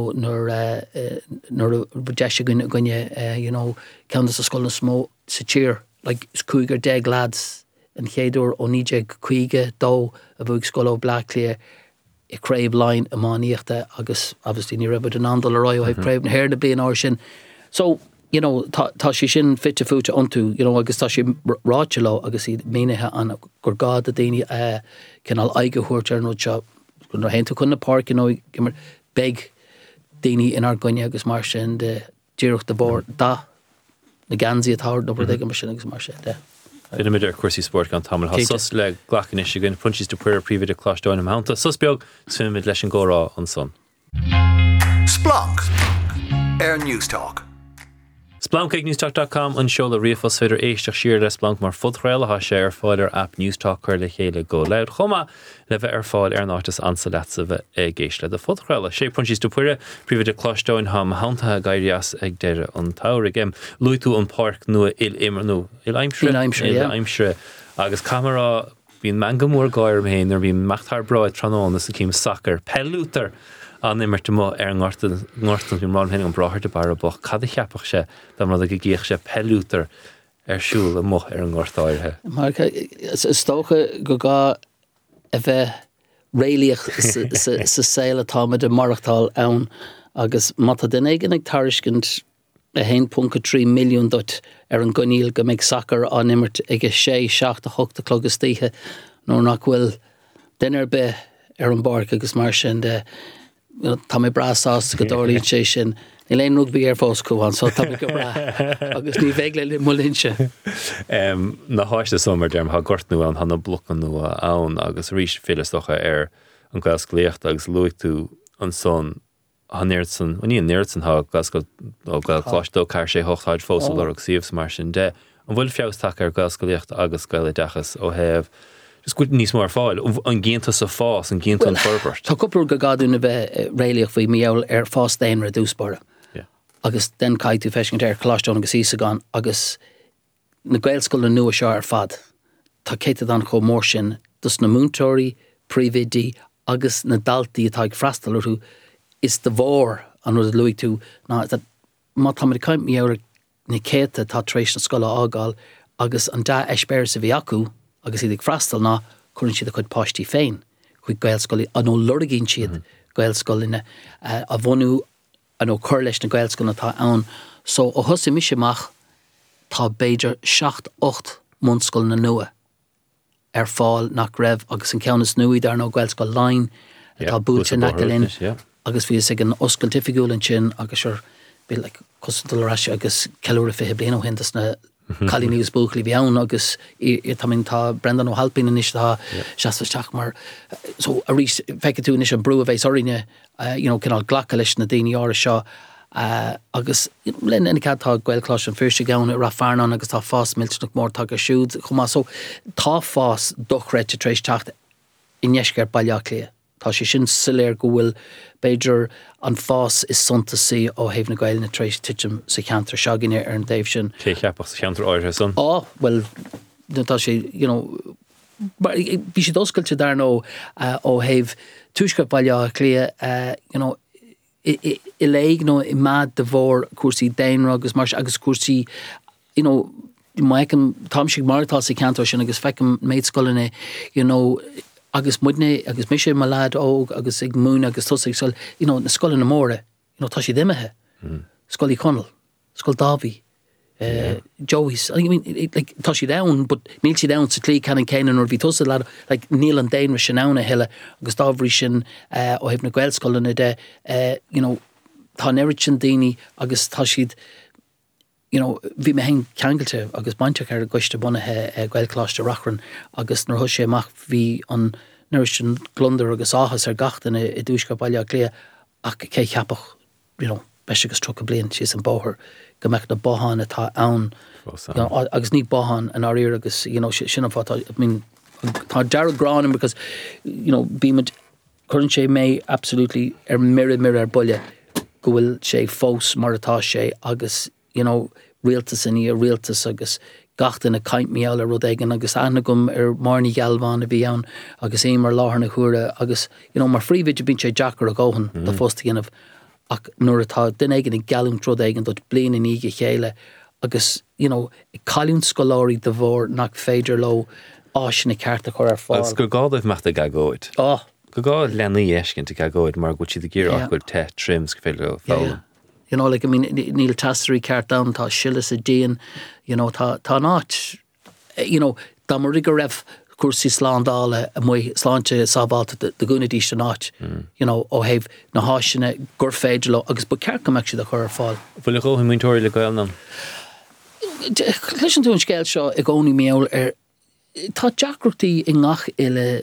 nuair deise gunne ceannas a scoilna smó sa tír is cúigar deag lads an chéadúr ó níide chuige dó a bhúg scoil ó Blackclear I craibh line a máíochta agus obviously ní ribbe an andal a roi ó craibh na hair na blian áir sin. So, tá si sin fitte fúte ontú, agus tá si ráte lá agus í mínithe an gur gád a daoine cinál aige thuirtear nó seo gon hénta chun na park gimar beg daoine inar gunne agus mar sin de díirecht de bór da na gansaí atá nó ag mar sin agus mar sin de. In the middle cuasí sport gan tamil has sus le glachan isisi gin punches to prayer prívid a cláisteáin am hánta sus beag swimid leis an górá an son. Splunk Air News Talk. Splunk ag newstalk.com an seo le riafos féidir éisteach siar le Splunk mar fudchréile ha sé ar fáil ar app Newstalk chuir le chéile go leid chuma le bheith ar fáil ar nátas ansa letsa bheith ag géisle de fudchréile. Sé punches to prayer prívid a cláisteáin ha hánta gaiirias ag deire an táir gem luitú an park nua il-imar nó il-aimsre agus camera bín mangamór gáir héin ar bín machtar braid trónánas a cím soccer pelútar an immer te mo ar ngortan bín rán henning an bráthir de bar a boch cad a cheapach sé dam rud a gíoch sé pelútar ar siúl a moch ar an ngortáirthe. Mar stócha go gá a bheith réilíoch sa saoile táid a marachtáil ann agus mata den éigen ag tariscint a 1.3 milliún dot ar an goníil go méid soccer an immert ag 6-7 clogus títhe nó nach bhfuil dunar be ar an barc agus mar sin de tá mé brasás go dálíonn sé sin ní léon rugbí ar fós cúhain so tá go bra agus ní bheith le mulinse. Na háiste somar derm ha gortnú an hanna blocan nua ann agus rís féilestocha ar an gaascléocht agus luitú an son Neertsen, when you Neertsen ha gasco cláistó cair sé hochthaid fósal ar síomh mar sin de an bhfuil fiostak ar gascoíocht agus gaile dechas ó hebh just good níos mar fáil an ggéanta sa fás an ggéanta an forbert. Tá cúpla go gadún a bheith réilíoch faoi méall ar fás déin ra dúspara. Agus den caiitú feiscint ar cláistón agus ísagan agus na gailscoil na nua seo ar fad. Tá céitad an chó mór sin dus na múntóirí, prívidí agus na daltaí atá ag freastalú is de bhór an rud a luigh tú ná má tá mar caiim méall na céta tá trééis na scoile ágáil agus an dá eispéir sa bhí acu agus iad ag freastal ná chuann siad a chud páistí féin chuig gailscoilí an ó lurigín siad gailscoilíne a bhhanú an ó chur leis na gailscoilna tá ann so ó thosa miisiach tá beidir 7-8 munscoil na nua ar fáil nach raibh agus an ceannas nuí dar nó gailscoil láin tá búte nachlinn agus bhí ag an oscail tifiúlann sin agus ar bí le costalráise agus ceúra fé blian ó hentas na chalíníos buchlaí bhí ann agus tamín tá Brendan ó Halpin inis tá seasteach mar so a rís feice tú inis an brú a bheith orine cinál ghlacha leis na daoine ára seo agus len ennig tá gweilclás an fyrste gaun ra farnan agus tá fás miltnach mór tag a siúd chumá so tá fás dochreite trééis tacht inéisgur bailach lia. Tá sé sin siléir go bhfuil beidir an fás is sunta sí ó héh na gail na trééis tiitim sa cheantar seaginine ar an déh sin. Cé cheapach sa cheantar áirthe san? Well, tá sé, bhí sé doscailte dar nó ó héh túisce bailach lia, I léig nó I mad de bhór cuasaí déanra agus mar agus cuasaí maicem tamsigh martá sa ceantar sin agus fecem méid scoilene agus muidne agus misise má lád óg agus ag múna agus tosaigh sul na scoile na móra tá sé dimethe scoilí Conal, scoil Davy Joey's, I mean, like, tá si down, but níl si down sa clí canan céinan or bhí tusa lad, like, níl an dain sin ána heile, agus dábhrí sin ó hebh na Gaelscoileanna de, you know, tá neirid sin daoine, agus tá siad, you know, bhí me hen ceangailte, agus bainteach ar goiste bunathe Gaelcláiste Rachran, agus nar thus sé amach bhí an neirid sin glundar agus áthas ar gachtain I dúisce baile clia, ach cé cheapach, you know, beis agus tro a blian, sios an bóthir, go meach na bóhan atá ann, you know, agus ní bóhan an áíir agus, you know, sin an fát, I mean, tá Gerald Granin, because, you know, bímid, chuann sé mé absolutely mirror buile, go bhfuil sé fós mar atá sé, agus, you know, rialtas in í rialtas agus gachtain a caint míall a rud éigen agus anagum marní gealbán a bhí ann agus émar láthar na chuaire agus, you know, mar phríomhid bín sé Jackar a ggóhan do fósta ginmh ach nuair atá den éigen in gealún rud éigen dot blian in ige chéile agus, you know, cailún scoláirí de bhór nach féidir lo áisina cearta chuir ar fáil. Agus gur gádaibh meachta gagóid. Go gáil lenaí éiscint a gagóid mar go siad a gír achfuil te trims go féile fáil. You know, like, I mean, Neil Tassery ceart down, tá Silas a déan, you know, tá náit, you know, dá mar rigar raibh cuasaí sláándála a mui sláinte sábálta de gúna díiste náit, you know, ó hebh na háisina gur féidir lo, agus bu ceart go meach siad a chur ar fáil. Bfuil a chóthaí muintóirí le gael ná? Chlisin tú an scéil seo ag ónú méall tá deacrachtaí I ngach ile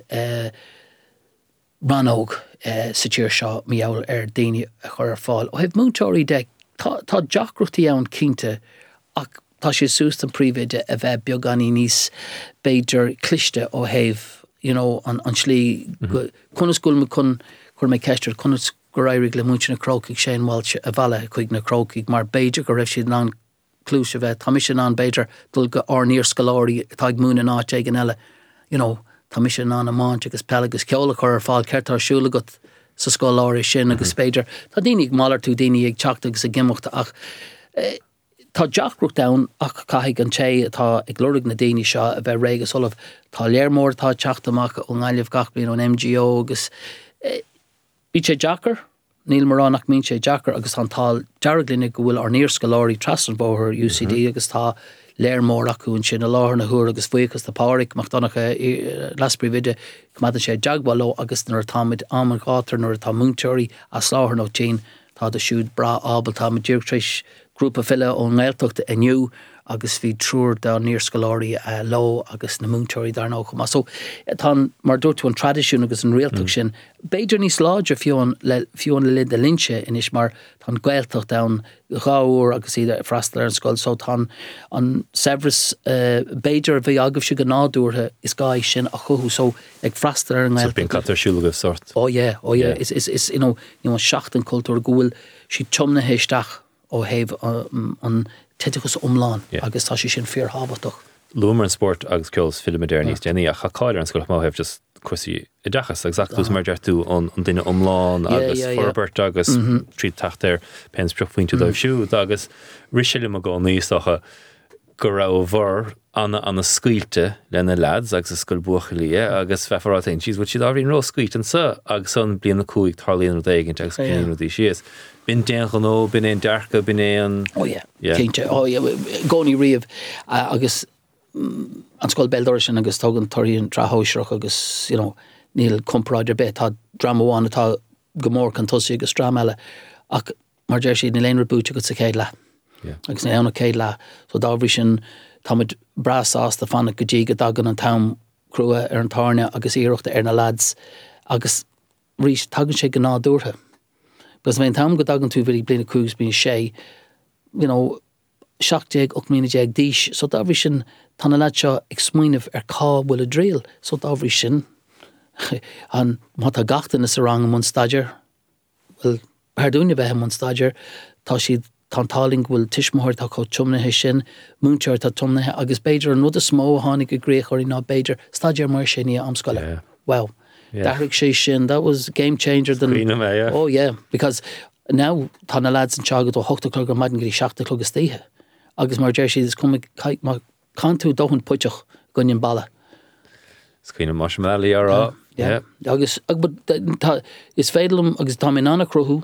ranóg sa tíir seo méall daoine a chur ar fáil. Ó hebh múntóirí de tá deacrachtaí ann cínte ach tá sé súst an príomhide a bheith beagání níos beidir cliste ó hebh, you know, an slí chunas gúil me chun mé ceistir chunas go raibh le múinte na crócaigh sé bhailte a bhela chuig na crócaigh mar beidir go raibh siad ná clúise bheith tá mis an beidir dul go orníor scoláirí tá ag múna náit ag an eile, you know, tá mis an amáint agus pelagus ceola chur ar fáil ceirtar siúla got sa scoláirí sin agus beidir tá daoine ag málar tú daoine ag teachta agus a gimachta ach tá deacrach down ach caiigh an té atá ag glórig na daoine seo a bheith réigeas olah tá léirmór tá teachtamach ó ngáileh gach bliain ón MGO agus bhí sé Jackar níl marránach mín sé Jackar agus an tá dearglínig go bhfuil ar níor scoláirí Trassenbóthir UCD agus tá léirmór acu sin a láthar na thuair agus faochas tá páric mach donnach laspraí vide cumada sé deagbá agus nar táid am gátar nar tá múntóirí a sláthar nó tín tá de siúd bra ábal tá me dúirtrééis grúpa fille ó ngáilteachta aniu agus bhí trúr dá níor scoláirí lo agus na múntóirí dar nó chumá. So tá mar dúirtú an tradiisiún agus an réalteach sin beidir níos láidir fiúan le lid a linse inis mar tá gaelteach da gáúr agus iad freistal ar an scoil so tá an Severus beidir bhí agah si go nádúirthe is gáid sin a chuthú so ag freistal ar an gaelteach. So bín catarsúla sort. Oh yeah. Is you know seachtain cultúr gúil si chumna héisteach ó hebh an titachas omláin agus tá sé sin fear hábatoch. Lúmar an sport agus ceols fila modernís déanaí a chaáir an scoil má hebh just cuasaí I dachas exactús mar deartú an duine omláin agus forbert agus trí tacht pens preochfuintú dóibh siú agus riisiile a gá níosacha go ra bhar anna scuilte lena lads agus a scoil buachalí agus fefarrátain síos bhil siad áhríonn ró scuit an sa agus son blian na cúig tarlíon dégant agus céan dí sios. Bin déan nó bin éon dearcha bin éon... Céinte, gcónaí riamh agus an scoil Beldor sin agus tugann toiríonn tráthaoiseach agus, you know, níl compráidir be tá dramaháin atá go mór can tosaí agus drama eile ach mar deir siad níl éonar búte go sa céad le. Agus na éanna céad le, so dábhrí sin táid brasás de fanna go dtí go dagan an tam crua ar an tarne agus íireachta ar na lads agus rís tagann sé go nádúirthe. Because when tam go dagan tú bhí bliana cúgus bíon sé, you know, 7-8 díis, so dábhrí sin tá na lad seo ag smaoinemh ar cá bhfuil a dréal, so dábhrí sin an má tá gachtain is a rang am an staidir, well, hardúine bheith am an staidir, tá siad tátáling bhfuil tiismóthir tá có tumnathe sin, múnteir tá tumnathe agus beidir an rud a smó tháinig go gréchoirí ná beidir staidir mar sin í amscoile. Wow. Darrick sé sin, that was a game changer than oh yeah, because now tá na lads an teagad ó 8 o'clock ar maidin gurí 7 o'clock is títhe agus mar deir siad is cum má cantú dóhann puiteach gunnean balla. Scuoine marshmallow ará. Agus is féidirlam agus tá mé anna cruthú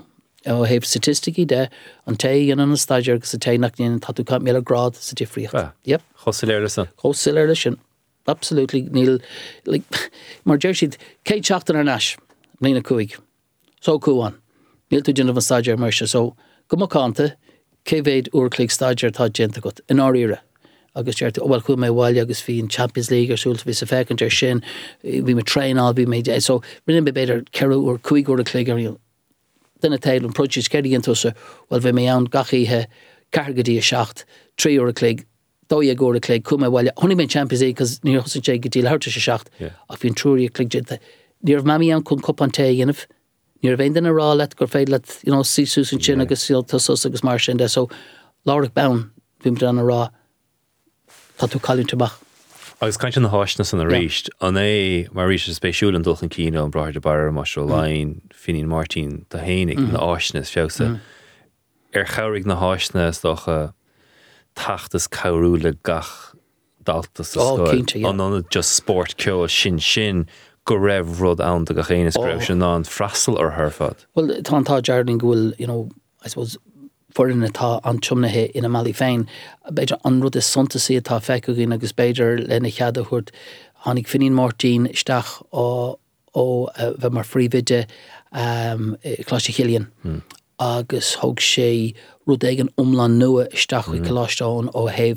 ó héh statistiki de an té an an staidir agus a té nach níon tatú cap méle grad sa difriocht. Yep. Chosil san. Chosil sin. Absolutely níl like mar deir siad cé teachtain ar nas lína cuaig. So cuaán. Níl tú dionmh an staidir mar se so go macánta cé bhéad uairclaigh staidir tá genta got in áíire. Agus deirtu bhfuil chu mé bháil agus bhí in Champions League ar súlta bhí sa fecinn ar sin bhí me treinál bhí mé so rinne be beidir ceú or cuaig uairclaigh ar duna tail an proteis ceirigh tusa bhfuil bhí mé ann gachíthe cargadí a seacht 3 uairclaigh dói go clé cuma bhile honnig mé Champions League cos ní hosan sé go díl harta se seacht ach bhín trúí clé dinta níor mami an chun cop an té dhéanamh níor bhéin den rá let gur féad let síú san sin agus síaltas agus mar sin de so láric ban bhím an rá tá tú callún tabach. Agus caiint an na háisna san a ríist an é mar ríist is spéisiúil an dulchan cíine an brair de bar mar lein Finin Martin de hénig na áisna fiása chairigh na háisna docha tachtas cabhrú le gach daltas an just sport ceol sin go raibh rud ann de gachéine sin an freastal ar thar fad. Well tá dearning gohfuil I suppose forin atá an chumnathe ina malí féin beidir an rud is suntasaí atá feicigin agus beidir lena cheada chuirt tháinig Finin Martin isteach ó bheith mar phríomhide Cláiste Chilíonn agus thug sé rud éigen umlan nua isteach chuig Coláisteáin ó thaobh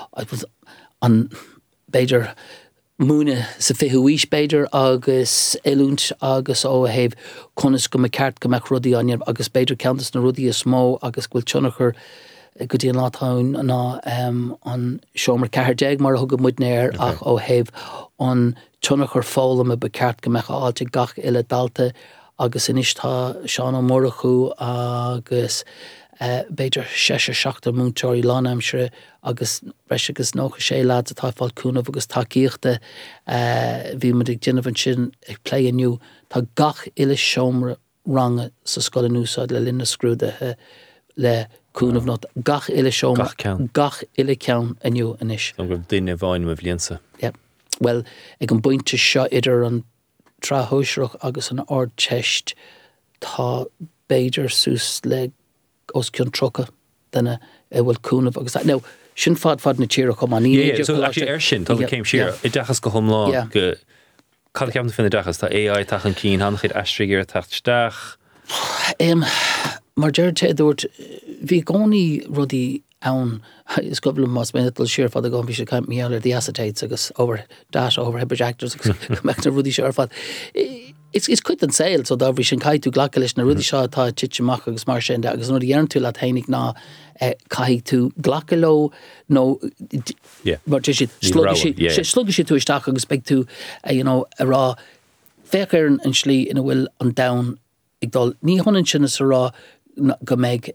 an beidir múna sa fihuís beidir agus eilúnt agus ó thaobh conas go ceart go meach rudaí aine agus beidir ceantas na rudaí is mó agus bhfuil tionachar go dtíon láthain ná an seomar ceardeag mar thug go muidnéir ach ó thaobh an tionachar fólam a ba ceart go meach áilte gach ile dalta agus inis tá Seán Ó Murachú agus beidir 6-7 múntóirí Lánaimsire agus breis agus nócha sé lád atá fáilcúnamh agus takeíochta bhí mu ag déanamh sin ag plé aniu tá gach ile seomra range sa scoil núsáid le linna scrúdathe le cúnamh nó gach ile seomra gach ile ceann aniu inis. An go duine bháin a bhliansa. Well ag an buinte seo idir an tráthúiseach agus an ard teist tá beidir sús le os cion trocha dana bhfuil cúnamh agus now sin fad na tíra chum an so actually sin tá céim siar I dechas go thomlá go cad ceam finna dechas tá AI tach an cín han chuid astrigéir tachtsteach mar deir te dúirt bhí gcónaí rudaí ann is goblam más métal siar fad a gcóin bhí sé caiint míall the acetates agus over projectors agus meach na rudaí siar fad It's quite an sail so da bhí sin caiitú ghlacha leis na rudí seo atá titseach agus mar sin agus nó dhéann tú le tainig ná caiith tú ghlacha lo nó mar slugad si tú isteach agus beag tú a rá féchar an slí ina bhfuil an dam ag dul ní honan sin is rá go méid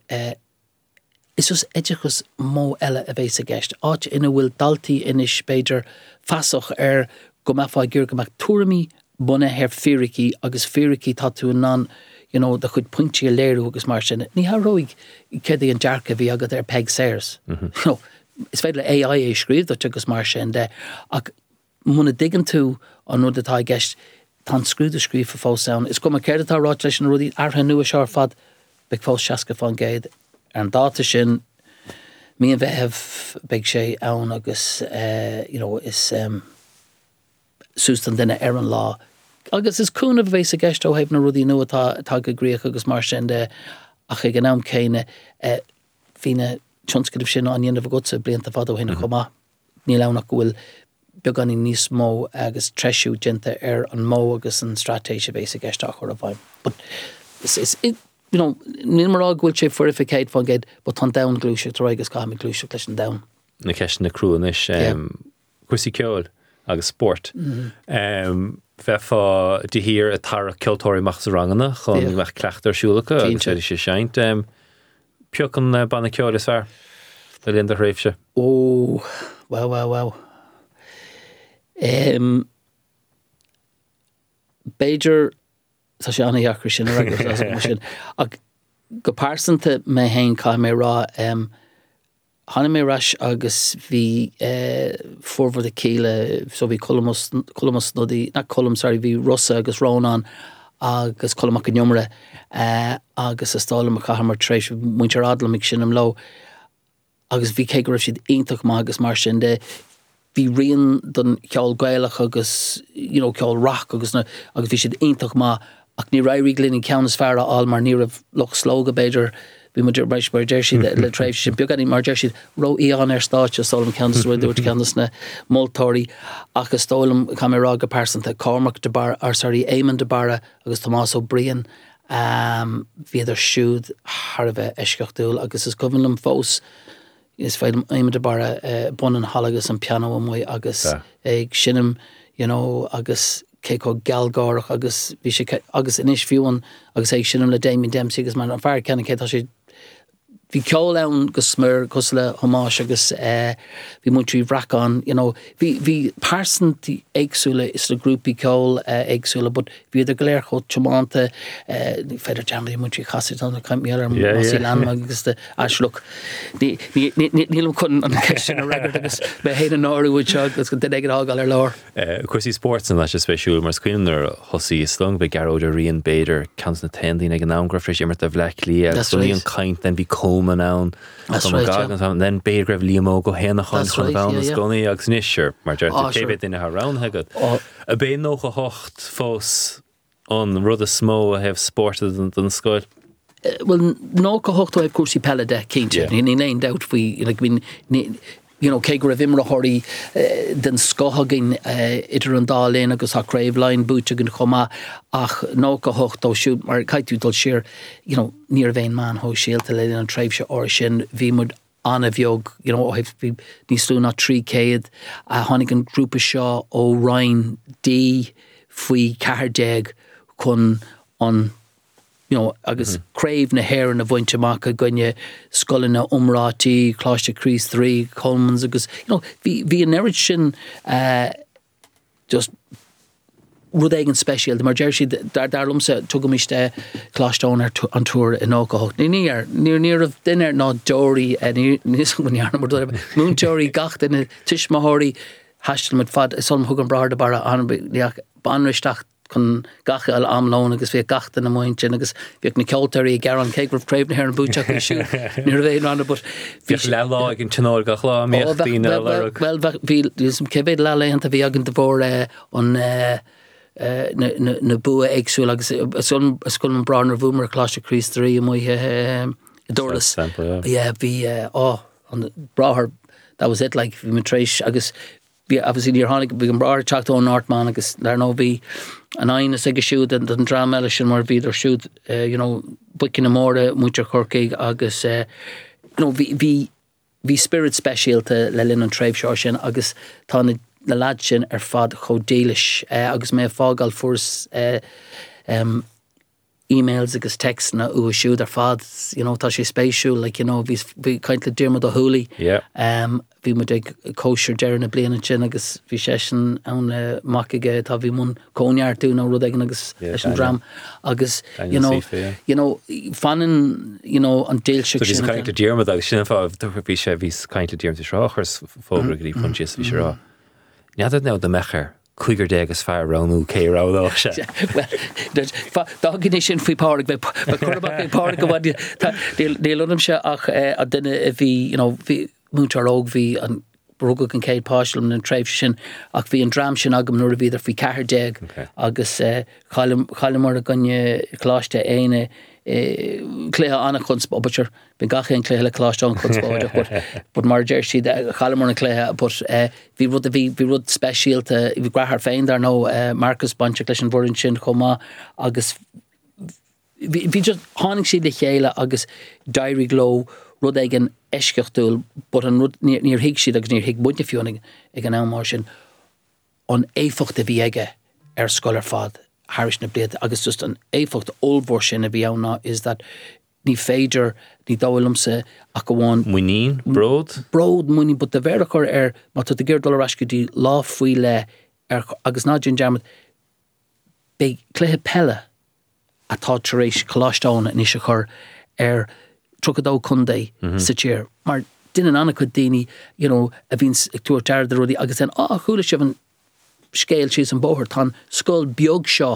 is just éideachas mó eile a bhééis a gceist áit ina bhfuil daltaí inis beidir fasoch go meáid gur go meach túramí buna her férici agus férici tatú nan de chud puntí a léirú agus mar sin ní ha roig cédaí an dearca bhí agad peg séirs is féidir le AI scríb agus mar sin de ach muna digan tú an nó atá gceist tá scrúd a scríb fá sound is go mar céir atá rá leis an rudí artha nua seár fad beag fá seaca fan géad an dáta sin mí an bheitheh beag sé ann agus is sústan duine ar an lá agus is cúnamh bhééis a gceist ó hebh na rudí nua tá go gríoch agus mar sin de ach ag an am céine hína tionscadh sin an dhéanamh gosa blianta fad ó hinna chumá ní lenach bhfuil beag an níos mó agus treisiú dinta ar an mó agus an stratéise bhééis a gceist chur a bhaim but ní marrá bhfuil sé furificéid fan géad but tá dam glúise tar agus cá glúise leis an dam na ceist na crúan is cuasí ceol agus sport. Bheitfá dihír a tar ceoltóirí mach sa rangana chun bheith cleachtar siúlacha agus sé sé seint. Peoc an banna ceol is fear le líon de réimhse. Ó, wow. Beidir tá sé anna dheachar sin a sin ach go pásanta mé hain cá mé rá Hanna mé ras agus bhí forward a céile so bhí columns nodí na column sorry bhí Rossa agus Rónán agus colmach an jomre agus a stálam a chahamar treéis muintear adlam ag sinam lo agus bhí cé go raibh siad ionach má agus mar sin de bhí rion don ceol gaileach agus ceol rach agus bhí siad ionach má ach ní raibh glynn ceannas fearra all mar ní raibh loch slóga beidir bhí mar breis mar deirsid le tréimh sin beganí mar deirsid ro íán státe stálam ceannas ruúirt ceannas na moltóirí agus stálam camerará go persanta Cormac de Barra Éimean de Barra agus Tomás O'Brien bhí idir siúd Har bheith eisceachtúil agus is gohann fós is féidir Éimean de Barra bunan halagus an piano amú agus ag sinnim agus cé galgárach agus bhí sé agus inis fiúan agus ag sinnim le Damien Dempsey agus mar an fear ceanna cé tá sé bhí ceol ann go smir cos le homáis agus bhí muintrí bhracán bhí pársantí éagsúla is le grúpi ceol éagsúla bud bhí idir goléir chut teománta féidir teamla muintrí chasit an caiimméar masí lean agus de asluk nílam chun an ceisisin a regart agus be héad an áirúid seo agus go duine ágáil ar lár. Cuasí sports an leis spéisiúil mar scuinar hosí slung be garóidir rion beidir cans na tendín ag an námgra fris immer a bhlech lí agus íon caint den bhí cóma nán den beidir greibh líamó go hénachán chun bhán na sconaí agus níosir mar cébé duine rán hegad. A bé nó go hocht fós an rud a smó a hebh sportad don scoil? Well, nó go hocht éibh cuasí pelle de cínte ní éon doubt faoi cé go raibh imre thoirí den scóthagin idir an dáléin agus a craobhlein búte gan chomá ach nó go hocht ó siúd mar caiitúdal siar níor bhéin man ho síalta le an tréimh se or sin bhí mud anna bheog níos lú ná 300 a tháinig an grúpa seo ó Ryan D faoi 40 chun an agus craibh na hair na bhainte amach a gonne scoilin na umrátí Cláiste Críos 3 Coleman's agus bhí an airid sin just rud éigen speisial de mar deir siad darlumsa tugam iste Cláisteán an túr in ágahocht. Níor ah duine ná dóirí níos go nearna mar dóir mún dóirí gach in tuismathirí heistil mit fad is an thugan bráir de bara banristeach chun gacha al amlón agus bhí gachta na muinte agus bhíoh na ceoltarí garan cégrah tréimh na hair an búteach í siú níor bhéh anna but bhí le lá ag an tinóir gach lá méochttaí na le well bhí cebéad le léanta bhí agan de bhór an na bua éagsúil agus scoil an brána bhúmar Cláiste Críos 3 a Doras bhí an bráthir that was it like bhí matréis agus bhí obviously níor tháinig bhí an bráthir teachtó an Artman agus dar nó bhí an aine ag siúd an drama eile sin mar bhíidir siúd buicin na móra muintear chorcaig agus bhí spirit speisialta le linn an tréimh seo sin agus tá na lad sin ar fad chodéilis agus mé fágáil furs emails agus text na siúd ar fad tá sé spéisiú bhí caint le diarmad a thuúlaí bhí mu ag cóisiir deir na bliana sin agus bhí sé sin an macaige tá bhí mún cóneartú nó rud aigen agus leis an dram agus fanan an déilse sin caint le diarmad agus sin fáh bhí sé bhís caint le diarmad ráchars fógraí funtíos bhí sé rá. Neadad ná de mechar chuigur dé agus fear ranú cérádá se. Dá gine sin faoi páric bheith chubach páric go bhaid délumm se ach a duine a bhí mútaróg bhí an brugad an céad páisiúm an tréimh sin ach bhí an drám sin agam nuair a bhíidir faoi 40 agus chailimar a gonne Cláiste éine cléthe anna chunspáidir ben gacha an cléthe le Cláisteán chunspáidir bud mar deir siad chalamar na cléthe but bhí rud speisialta bhí grathar féin dar nó Marcus Banche leis an bhórin sin chomá agus bhí just tháinig siad le chéile agus dairí gló rud ag an eisceachtúil but an rud níor hiig siad agus níor hiig buinte fiúnig ag an ámar sin an éifeachta bhí aige ar scoil ar fad Harris na bliad agus just an éifeacht olbhór sin a bhí anna is that ní féidir ní dáilmsa ach go bháin muoín bród muoín but de bhéir chur ar má tu ggéir dul rascudí lá faoi le agus ná dún dearmad be cléthe pelle atá taréis Cláisteán in is a chur ar trocadó chundé sa tíir mar duine anna chud daoine a bhín ag túir teir de rudí agus an chuúla sibh an scéil síos an bóthir tá scoil beag seo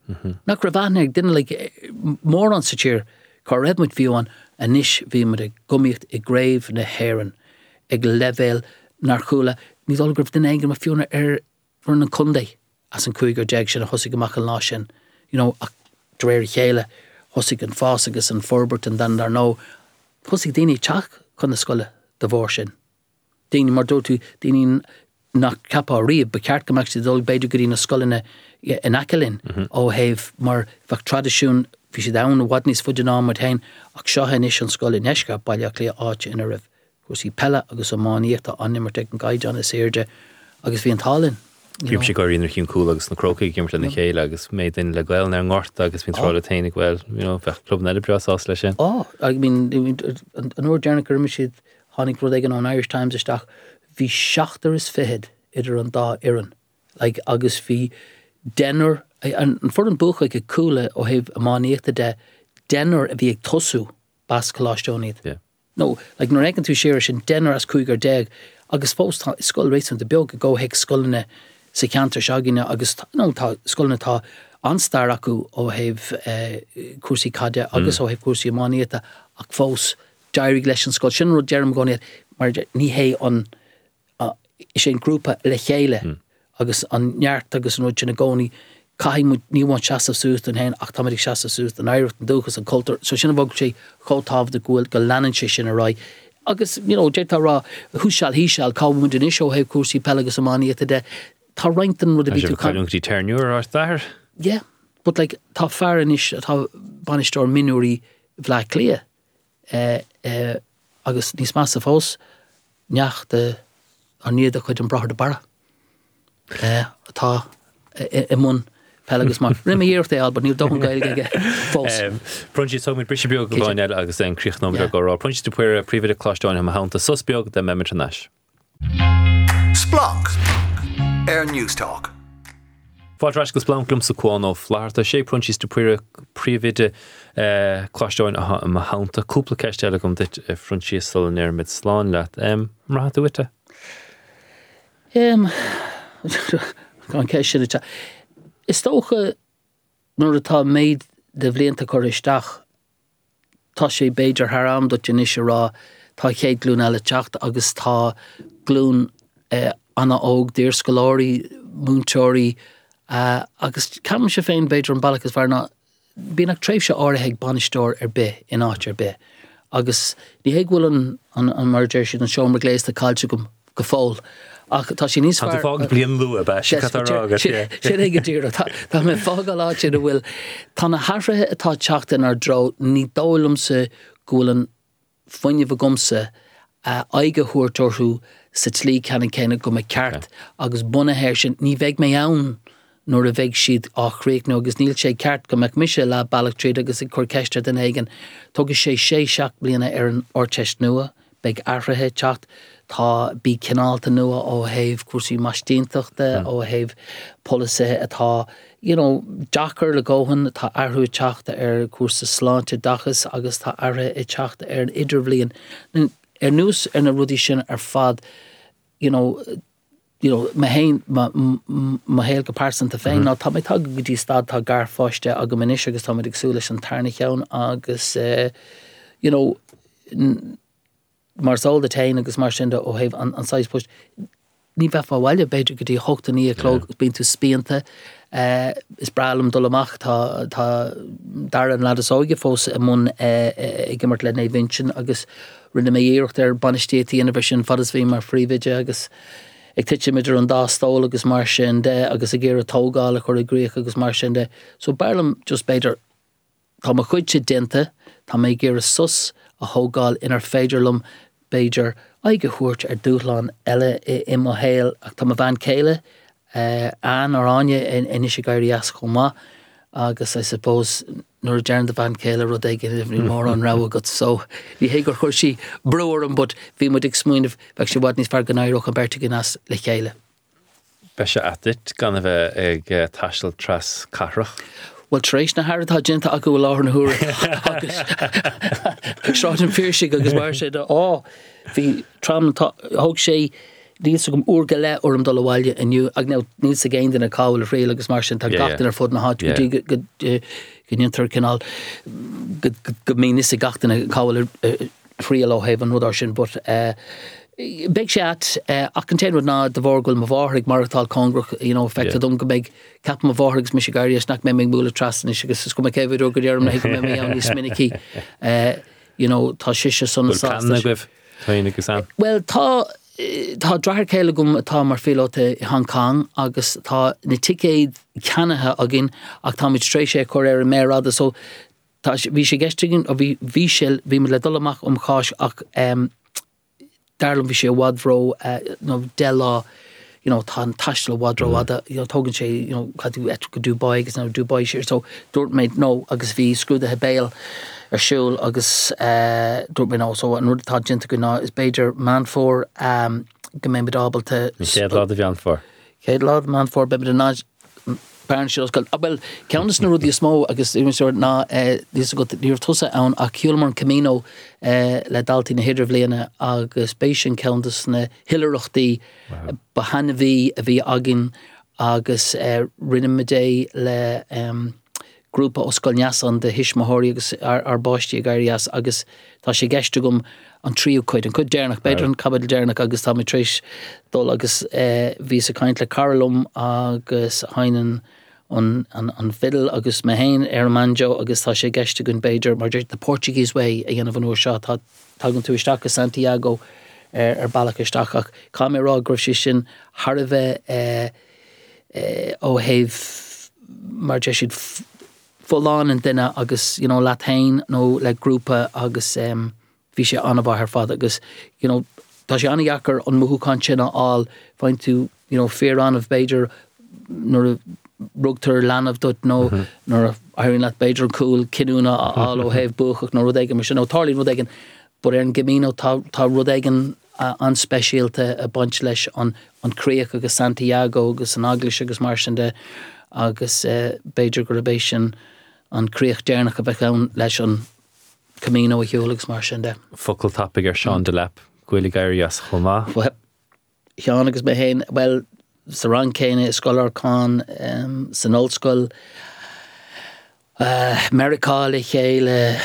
Nach ravannig didn't like more on such here. Car Edmund view on a niche view with a gummicht a grave na heron ag level narchula ní all grif den egin ma fiona run an Cunday as an cuigar jeg sin a hosig amach an lashin a dreir chéile hosig an fásagus an forbert and dan dar no hosig dini chach con the scolle the vorsin dini mar dotu dini nach capa riab bekeart gamach si dol beidu gudin a scolle in akelin o have mar vach tradition fi si down wadnis fudjan with hein ach shahen ish an scolle neshka balia clear arch in a riv si pella agus a manieta animmer teken gaid an a serge agus vi an talin Grim sé goir inar chin cool agus na crocaí gimmert na chéile agus méid in le gweil na ngort agus fin trála téine gweil fech club na prias as lei sin. I mean an oor Jernica Rimishid hánig rud an Irish Times isteach hí 7 is fihead idir an dá iran like agus hí denner an for an buch like a coole ó heh a manieta de denner a bhí ag tosú bas choláistóníad. No, like nor egan tú séir sin denner as cuigar deg agus fós scoil rééis an de beag go heic scoilne sa cantar seagine agus tá scoilne tá anstar acu ó heh cuasaí cadde agus ó heh cuasaí manieta ach fós dairí leis an scoil sin rud dearm goniad mar ní hé an sé an grúpa le chéile agus an neart agus an rud sin na gcónaí Caim níhain seaamh súst an hen ach táidir seaamh súst an éirecht an dúchas an cultúr so sinna bhag sé chotábh de gúil go leanan sé sin a rá agus déirtá rá húseal híseal cámún in isio heh cuasaí pelagus amáníta de tá reintan rud a bit chuúí teirniúr á daar? Yeah, but like tá fearan is tá banisteir minúí bhlá clia agus níos más a fós neach de an níad a chuid an brahar de bara tá i mun Pelagus mar rimime íirta al, but níl dom gaige fós. Prunchi so mit brisbeog go bhain agus an críoch nómra go rá. Prunchi tú puir a príomhid a cláisteáin am hánta susbeog de member tanáis. Splunk News Talk. Fáilreis go splunk glum sa cuáin ó flaharta sé prunchi tú puir a príomhid a cláisteáin am hánta cúpla ceisteile gom dit Prunchi sul an mid sláán leat. Mar tú wite? Gan ceisi de Is tócha nuair atá méid de bhblianta chuir isteach tá sé beidir haram dot in isise rá tá chéad glún eile teacht agus tá glún anna óg déir scoláirí múnteoirí agus ceam sé féin beidir an bailachas bharna bíonach tréimh se áirithe banisteoir ar bith in áit ar bith agus ní héag bhfuil an margéir siad an seomra gléiste cáilte go fóil ach tá sin níos fearr. Tá fág blion lua be sé catarrágat. Sin ag dtíir tá mé fágáil áte a bhfuil tá na hathrathe atá teachtain ar dro ní dólamsa gúlan foiineh gomsa aige thuairtorthú sa tlí ceanna céine go me ceart agus buna héir sin ní bheith mé ann nuair a bheith siad áchréic nó agus níl sé ceart go meach mise le bailach tríd agus i chuir ceiste den éigen tugus sé 6 bliana ar an orteist nua beag athrathe teacht tá bí cinálta nua ó heh cuasaí maistíntachta ó heh polisithe atá Jackar le góhan tá airthú teachta ar cuasa sláinte dachas agus tá airthe i teachta ar an idirbhlíon ar nús ar na rudí sin ar fad ma héal go pásanta féin ná tá mé tag go dtí stad tá gar fáiste a go muis agus tá ag súla leis an tarna cheann agus mar sol de tain agus mar sin ó heh an 6 post ní bheith fáhhaile beidir go dtí 8 nílog bíon tú spíanta is bralam dul amach tá dar an lad óige fós a mun i gimmart le na vinsin agus rinne mé éirecht ar banistétí in sin fadas bhí mar phríomhide agus ag tiite midir an dástóil agus mar sin de agus a ggéir a tógáil a chuir gréoch agus mar sin de so bralam just beidir tá a chuid si dinte tá mé ggéir a sus a thógáil inar féidirlumm beidir aige thuairt ar dúchláin eile i mo héal ach tá a bhain céile an ar aine in is gaiirí as chomá agus I suppose nuair dearan de bhain céile rud ag ní mór an rá agat so bhí hé gur chuir si breúm bud bhí mu ag smuoineh bheith sé bhd níos fear gan éireach an berrta gin as le chéile. Be se atit gan a bheith ag taistil tras carrach? Well, trééis na hairtá dinta a go bhfuil láthar na thuair agus sráid an fíorsigh agus mar sé bhí tram thug sé Níos gom úrga le orm dul bhhaile aniu ag ná níos a géin na cáil a réil agus mar sin tá gatain ar fud na háit gníontar cinál go mí níos a gatain na cáil réil ó héh an rudar sin, but big sé ach an téanú ná de bhórgul má bhárthaigh martál congrach, feict dom go beag cap má bhárthaigs me sé gairí snach mé mé múla trasna agus go me céhú go dearm na mé mé an níos minicí tá siise son Well tá drahar céile gom atá mar féáte Hong Kong agus tá na ticéid ceanathe a gin ach tá mit strééis sé chuir ar mérada so bhí sé geistigin a bhí bhí me le dolamach cháis ach darlam bhí sé wadró nó delá tá an taisle wadró tógann sé cadú go Dubai agus ná Dubai sé so dúirt méid nó agus bhí scrúda he béal siúil agus dúirt mé ná so an rud tá dinta go ná is beidir man fór go mé bedábalta sé lá a bhean fór céad lá man fór be ná Bairn siúil well ceannas na rudí smó agus imimeir ná dís go níor tusa ann a ciúlmar an camino le daltaí na hiidir bbliana agus béisian ceantas na hiileachtaí ba hanahí a bhí agin agus rinnemadé le grúpa oscail neasan de hisismathirí agus ar báistí a gairías agus tá sé geiste gom an tríú chuid an chud déarnach beidir an cabal déarnach agus tá tríéis dul agus bhí a caiint le Carolum agus hainan an fiddle agus me héin ar manjo agus tá sé geiste gon beidir mar the Portuguese way a dhéanamh an uair seo tá tagann tú isteach a Santiago ar bailach isteach ach cá mé rá gribh sin Har a bheith ó héh mar de siad fullán an duine agus Latain nó le grúpa agus bhí sé anna bh ar fad agus tá sé annaheachar an muthúcán sinna áil fáin tú fear an of beidir nuair rugtar leanamh dut nó nuair airíonn le beidir cool cinúna áil ó héh buchach nó rud éigen mar sin tálíonn rud éigen bud ar an gimíó tá rud éigen an speisialta a buint leis an Críoch agus Santiago agus an Aglis agus mar sin de agus beidir go raibh sin an Críoch déarnach a bheith ann leis an Camino a hiúlagus mar sin de. Focail tapig ar Seán de Lepp, Ghuailí Gairías chomá. Seán agus mé héin, well, sa ran céine scolar cá san oldscoil Mericáil i chéile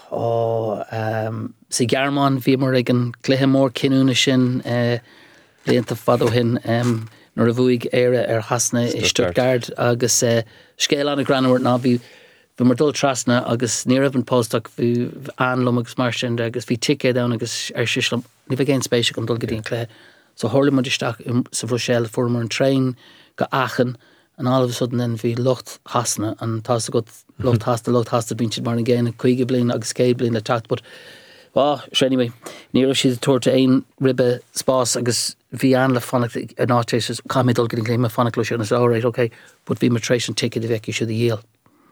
sa Gearmán bhí mar ag an cluiche mór cinúna sin blianta fad ó hin nuair a bhuaigh éire ar hasna i Stuttgart agus scéil anna granúir ná bhí mar dul trasna agus ní raibh an póstach bhí anlum agus mar sin agus bhí ticéad ann agus ar siislam ní bheith géin spéisiach an dul go dtíon clé so tharla mar isteach sa Bhroiséil formar an trein go Aachen and all of a sudden then bhí lucht hasna an tá sa go lucht hasta bín siad mar an ggéin chuige blian agus céad blian le teacht but anyway ní raibh siad tuairte aon ribbe spás agus bhí an le fannacht an átéis cá mé dul go léim a fannacht leis an is áráid okay but bhí mar trééis an ticket a bheith siad a dhéal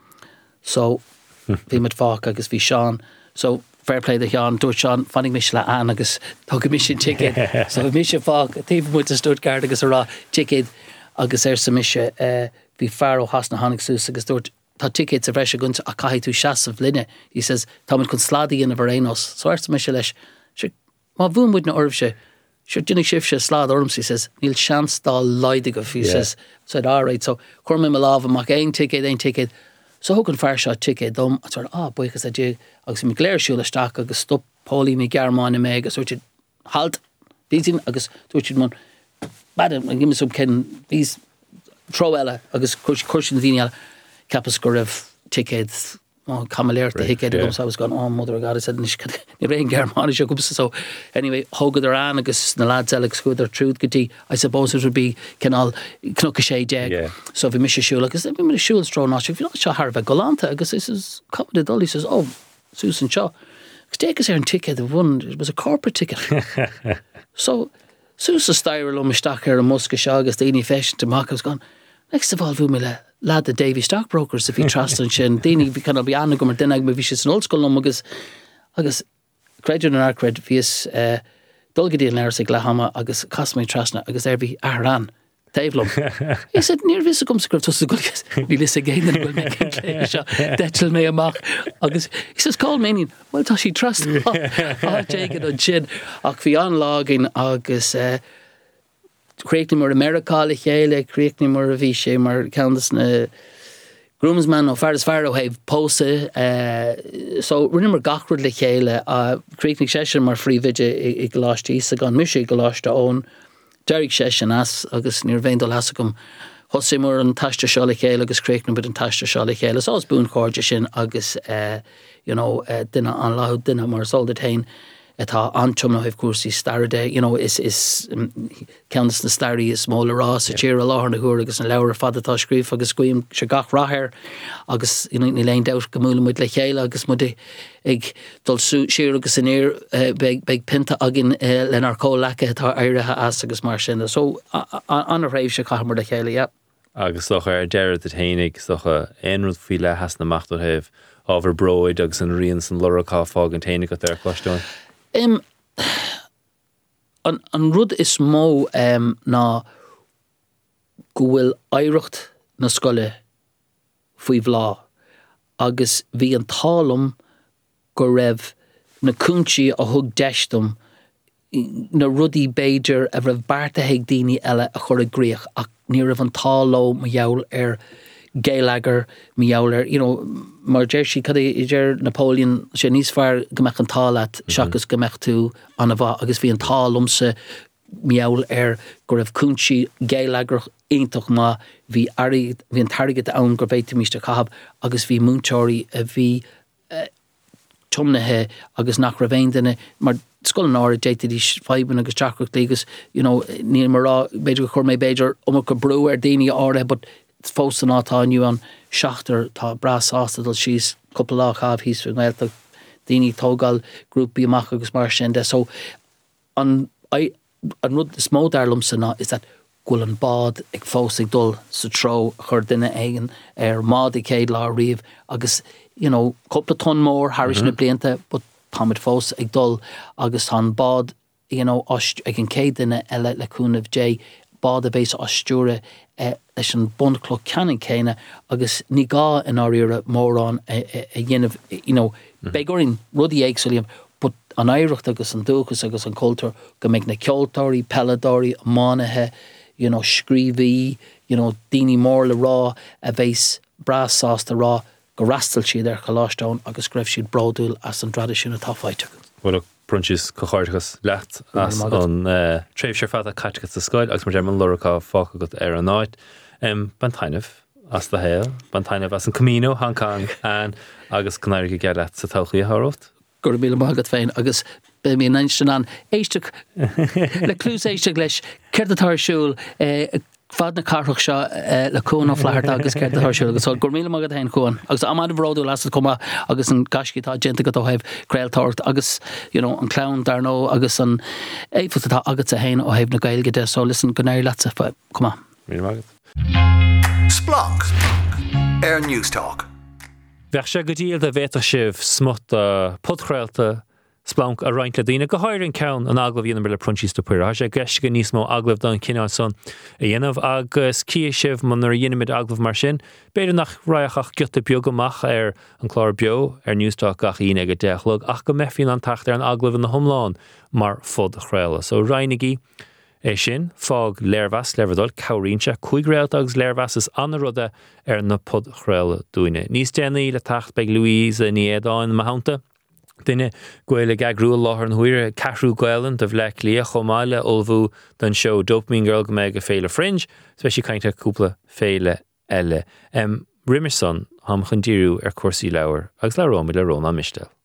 so bhí mit fách agus bhí Seán so fair play de Seán dúirt Seán fannig mis le an agus tá go mis sin ticket so mis sé fách taobh mu a Stuttgart agus ará ticket agus sa mise bhí fear ó hasna hánig sús agus dúirt tá ticket a bhreise gunt a caiith tú seasamh linne he says tá mun chun sládaí in a bhrénos so sa mise leis má bhún muid na orbhse sure dinnig sibse slád orms he says níl seans dá leidig of he says so alright so chuir mé láh amach ein ticket so hogan fear shot ticket dom a sort buchas a dé agus mi léir siúla staach agus stop Paulí mi Gearmán i mé agus dúirt halt bín agus dúirt man bad an gimme sub ken bís tro eile agus chusin víine capas go raibh ticket camaléir de hicked so I was going mother of God I said ní réon Gearmán se gúsa so anyway hogad ar an agus na lads eile scoúd ar trúd gotí I suppose it would be canál cnocha sé deag so bhí mis siúla agus bhí mar siúil stró ná bhí seo Harbheith golanta agus is capad dul he says Susan seo agus dégus ar an ticket of one it was a corporate ticket so Susan stair lo meisteach ar an musca seo agus daoine fashion tamach was gone next of all bhú me le lad the Davy stockbrokers if he trust and sin déine bhí canna bhí anna go mar duine ag bhí sé an oldschool nom agus creidir an arcred bhíos dulgadí an air sig le hama agus casmé trasna agus bhí an Taobhlum he said níor vis gom script so good bhí lis a géine go me seo detil mé amach agus he says call me well tá sí trust Jacob an sin ach bhí an lágin agus Creating more America le chéile, creating more a bhí sé mar candas na groomsman ó fearras have pose so rinne mar gachrod le chéile creating session mar free vidge I goláistí sa gan muisi goláiste ón Derek session as agus níor bhéin dul hasacum hosí mar an taiste seo le chéile agus creating bit an taiste seo le chéile so as bún cóide sin agus duine an láth duine mar soldat hain Tá antum na cuasí staride, is ceannas na starí is móla rá sa tíir a láthar na gúir agus an leabhar fadatá scríomh agus cuiim se gach rathair agus ní léon debh go múla muid le chéile agus mud ag dul siar agus in éir beag pinta agin lenar cólacha tá éirithe as agus mar sin. So an a raibh se caithmar le chéile, yeah. Agus socha deirad a thénig socha éonrad fí le has na machtar heh ábhar bróid agus an rion san loracá fág an ténig go ar chláisteáin. An rud is mó ná go bhfuil éireacht na scoile faoi bhlá agus bhí an tálam go raibh na cúntí a thug deistum na rudí béidir a raibh barta ag daoine eile a chur a gríoch ach ní raibh an táló ma jaall géalagar miauler, mar jersey cad idir Napoleon sé níos fear gomach an tálat seachas gomach tú an bha agus bhí an tálumsa miaul go raibh cúntí géalagar iontoch má bhí an target ann gur bhéite míiste cahab agus bhí múntóirí a bhí tumnathe agus nach raibh duine mar scoil an áir déití feiban agus teachreacht légus ní mar rá beidir chur mé beidir go brú daoine áire but fós an átá aniu an seachtar tá bras ástadal síos couple lá chah hís fir gnéilta daoine tógáil grúpi amach agus mar sin de so an rud is mó darlumsa is that gúil an bád ag fós ag dul sa tró chur duine éigen mád I céad lá riamh agus couple ton mór haris na blianta but táid fós ag dul agus an bád ag an céad duine eile leúnmh dé bád a bhééis ástúre leis an bondcló ceann céine agus ní gá in áíire mórrán a dhéanamh begurín rudí éagsúlaíam but an éireacht agus an dúchas agus an cultúr go méid na ceoltóirí peladóirí mánathe scríbhí daoine mór le rá a bhééis brasásta rá go rastal siad ar choláisteáin agus greibh siad bródúil as an tradiisiúna táfáite. Brunches cochárchas leat as an tréimh sé fad a caitgat sa scoil agus mar dearman loracá fácha go ar an náid ban tainmh as the héil, ban tainmh as an Camino, Hong Kong an agus gnéir go gead sa talchaí hárót. Gur míle mágad féin agus be mí nainstean an éisteach le clús éisteach leis céir atáirsúil fad na carthach seo le cún á fleart agus céir atáirsúil agus gur míle mágad féin cún agus amad bhródú las cuma agus an gascitá genta go héibh creaaltáirt agus an clán darnó agus an éfatá agat a héin ó héibh na gailge de so listen go néir leatsa cuma. Míle mágad. Splunk Air News Talk. Bheith sé go díal a bhéta sibh smut podchréalta Splunk a roiint le daoine go háir an ceann an aglah dhéanamh le prunchís do puir. Tá sé gceist go níos mó aglah don cinál son a dhéanamh agus cí sibh man ar dhéanamid aglah mar sin. Beidir nach roiachach giota beag amach ar an chlár bio ar Newstalk gach íine go deachlog ach go meithíonn an tacht ar an aglah in na thomláin mar fud chréile. So roinnigí sin fág léirmheas leibhdul cabhrínse chuig réalt agus léirmheas is anna ruda ar na pod chréile dúine. Níos déanaí le tacht beag Louise ní édáin mahananta. Duine gcuil gagrúil láthair an huaire cathrú gailen de bhlech lia chomáile olbhú don show Dopamine Girl go méid go féile fringe, speisi cainte cúpla féile eile. Rimerson ham chun díú ar cuasaí leabhar agus le rómid le rónna mistel.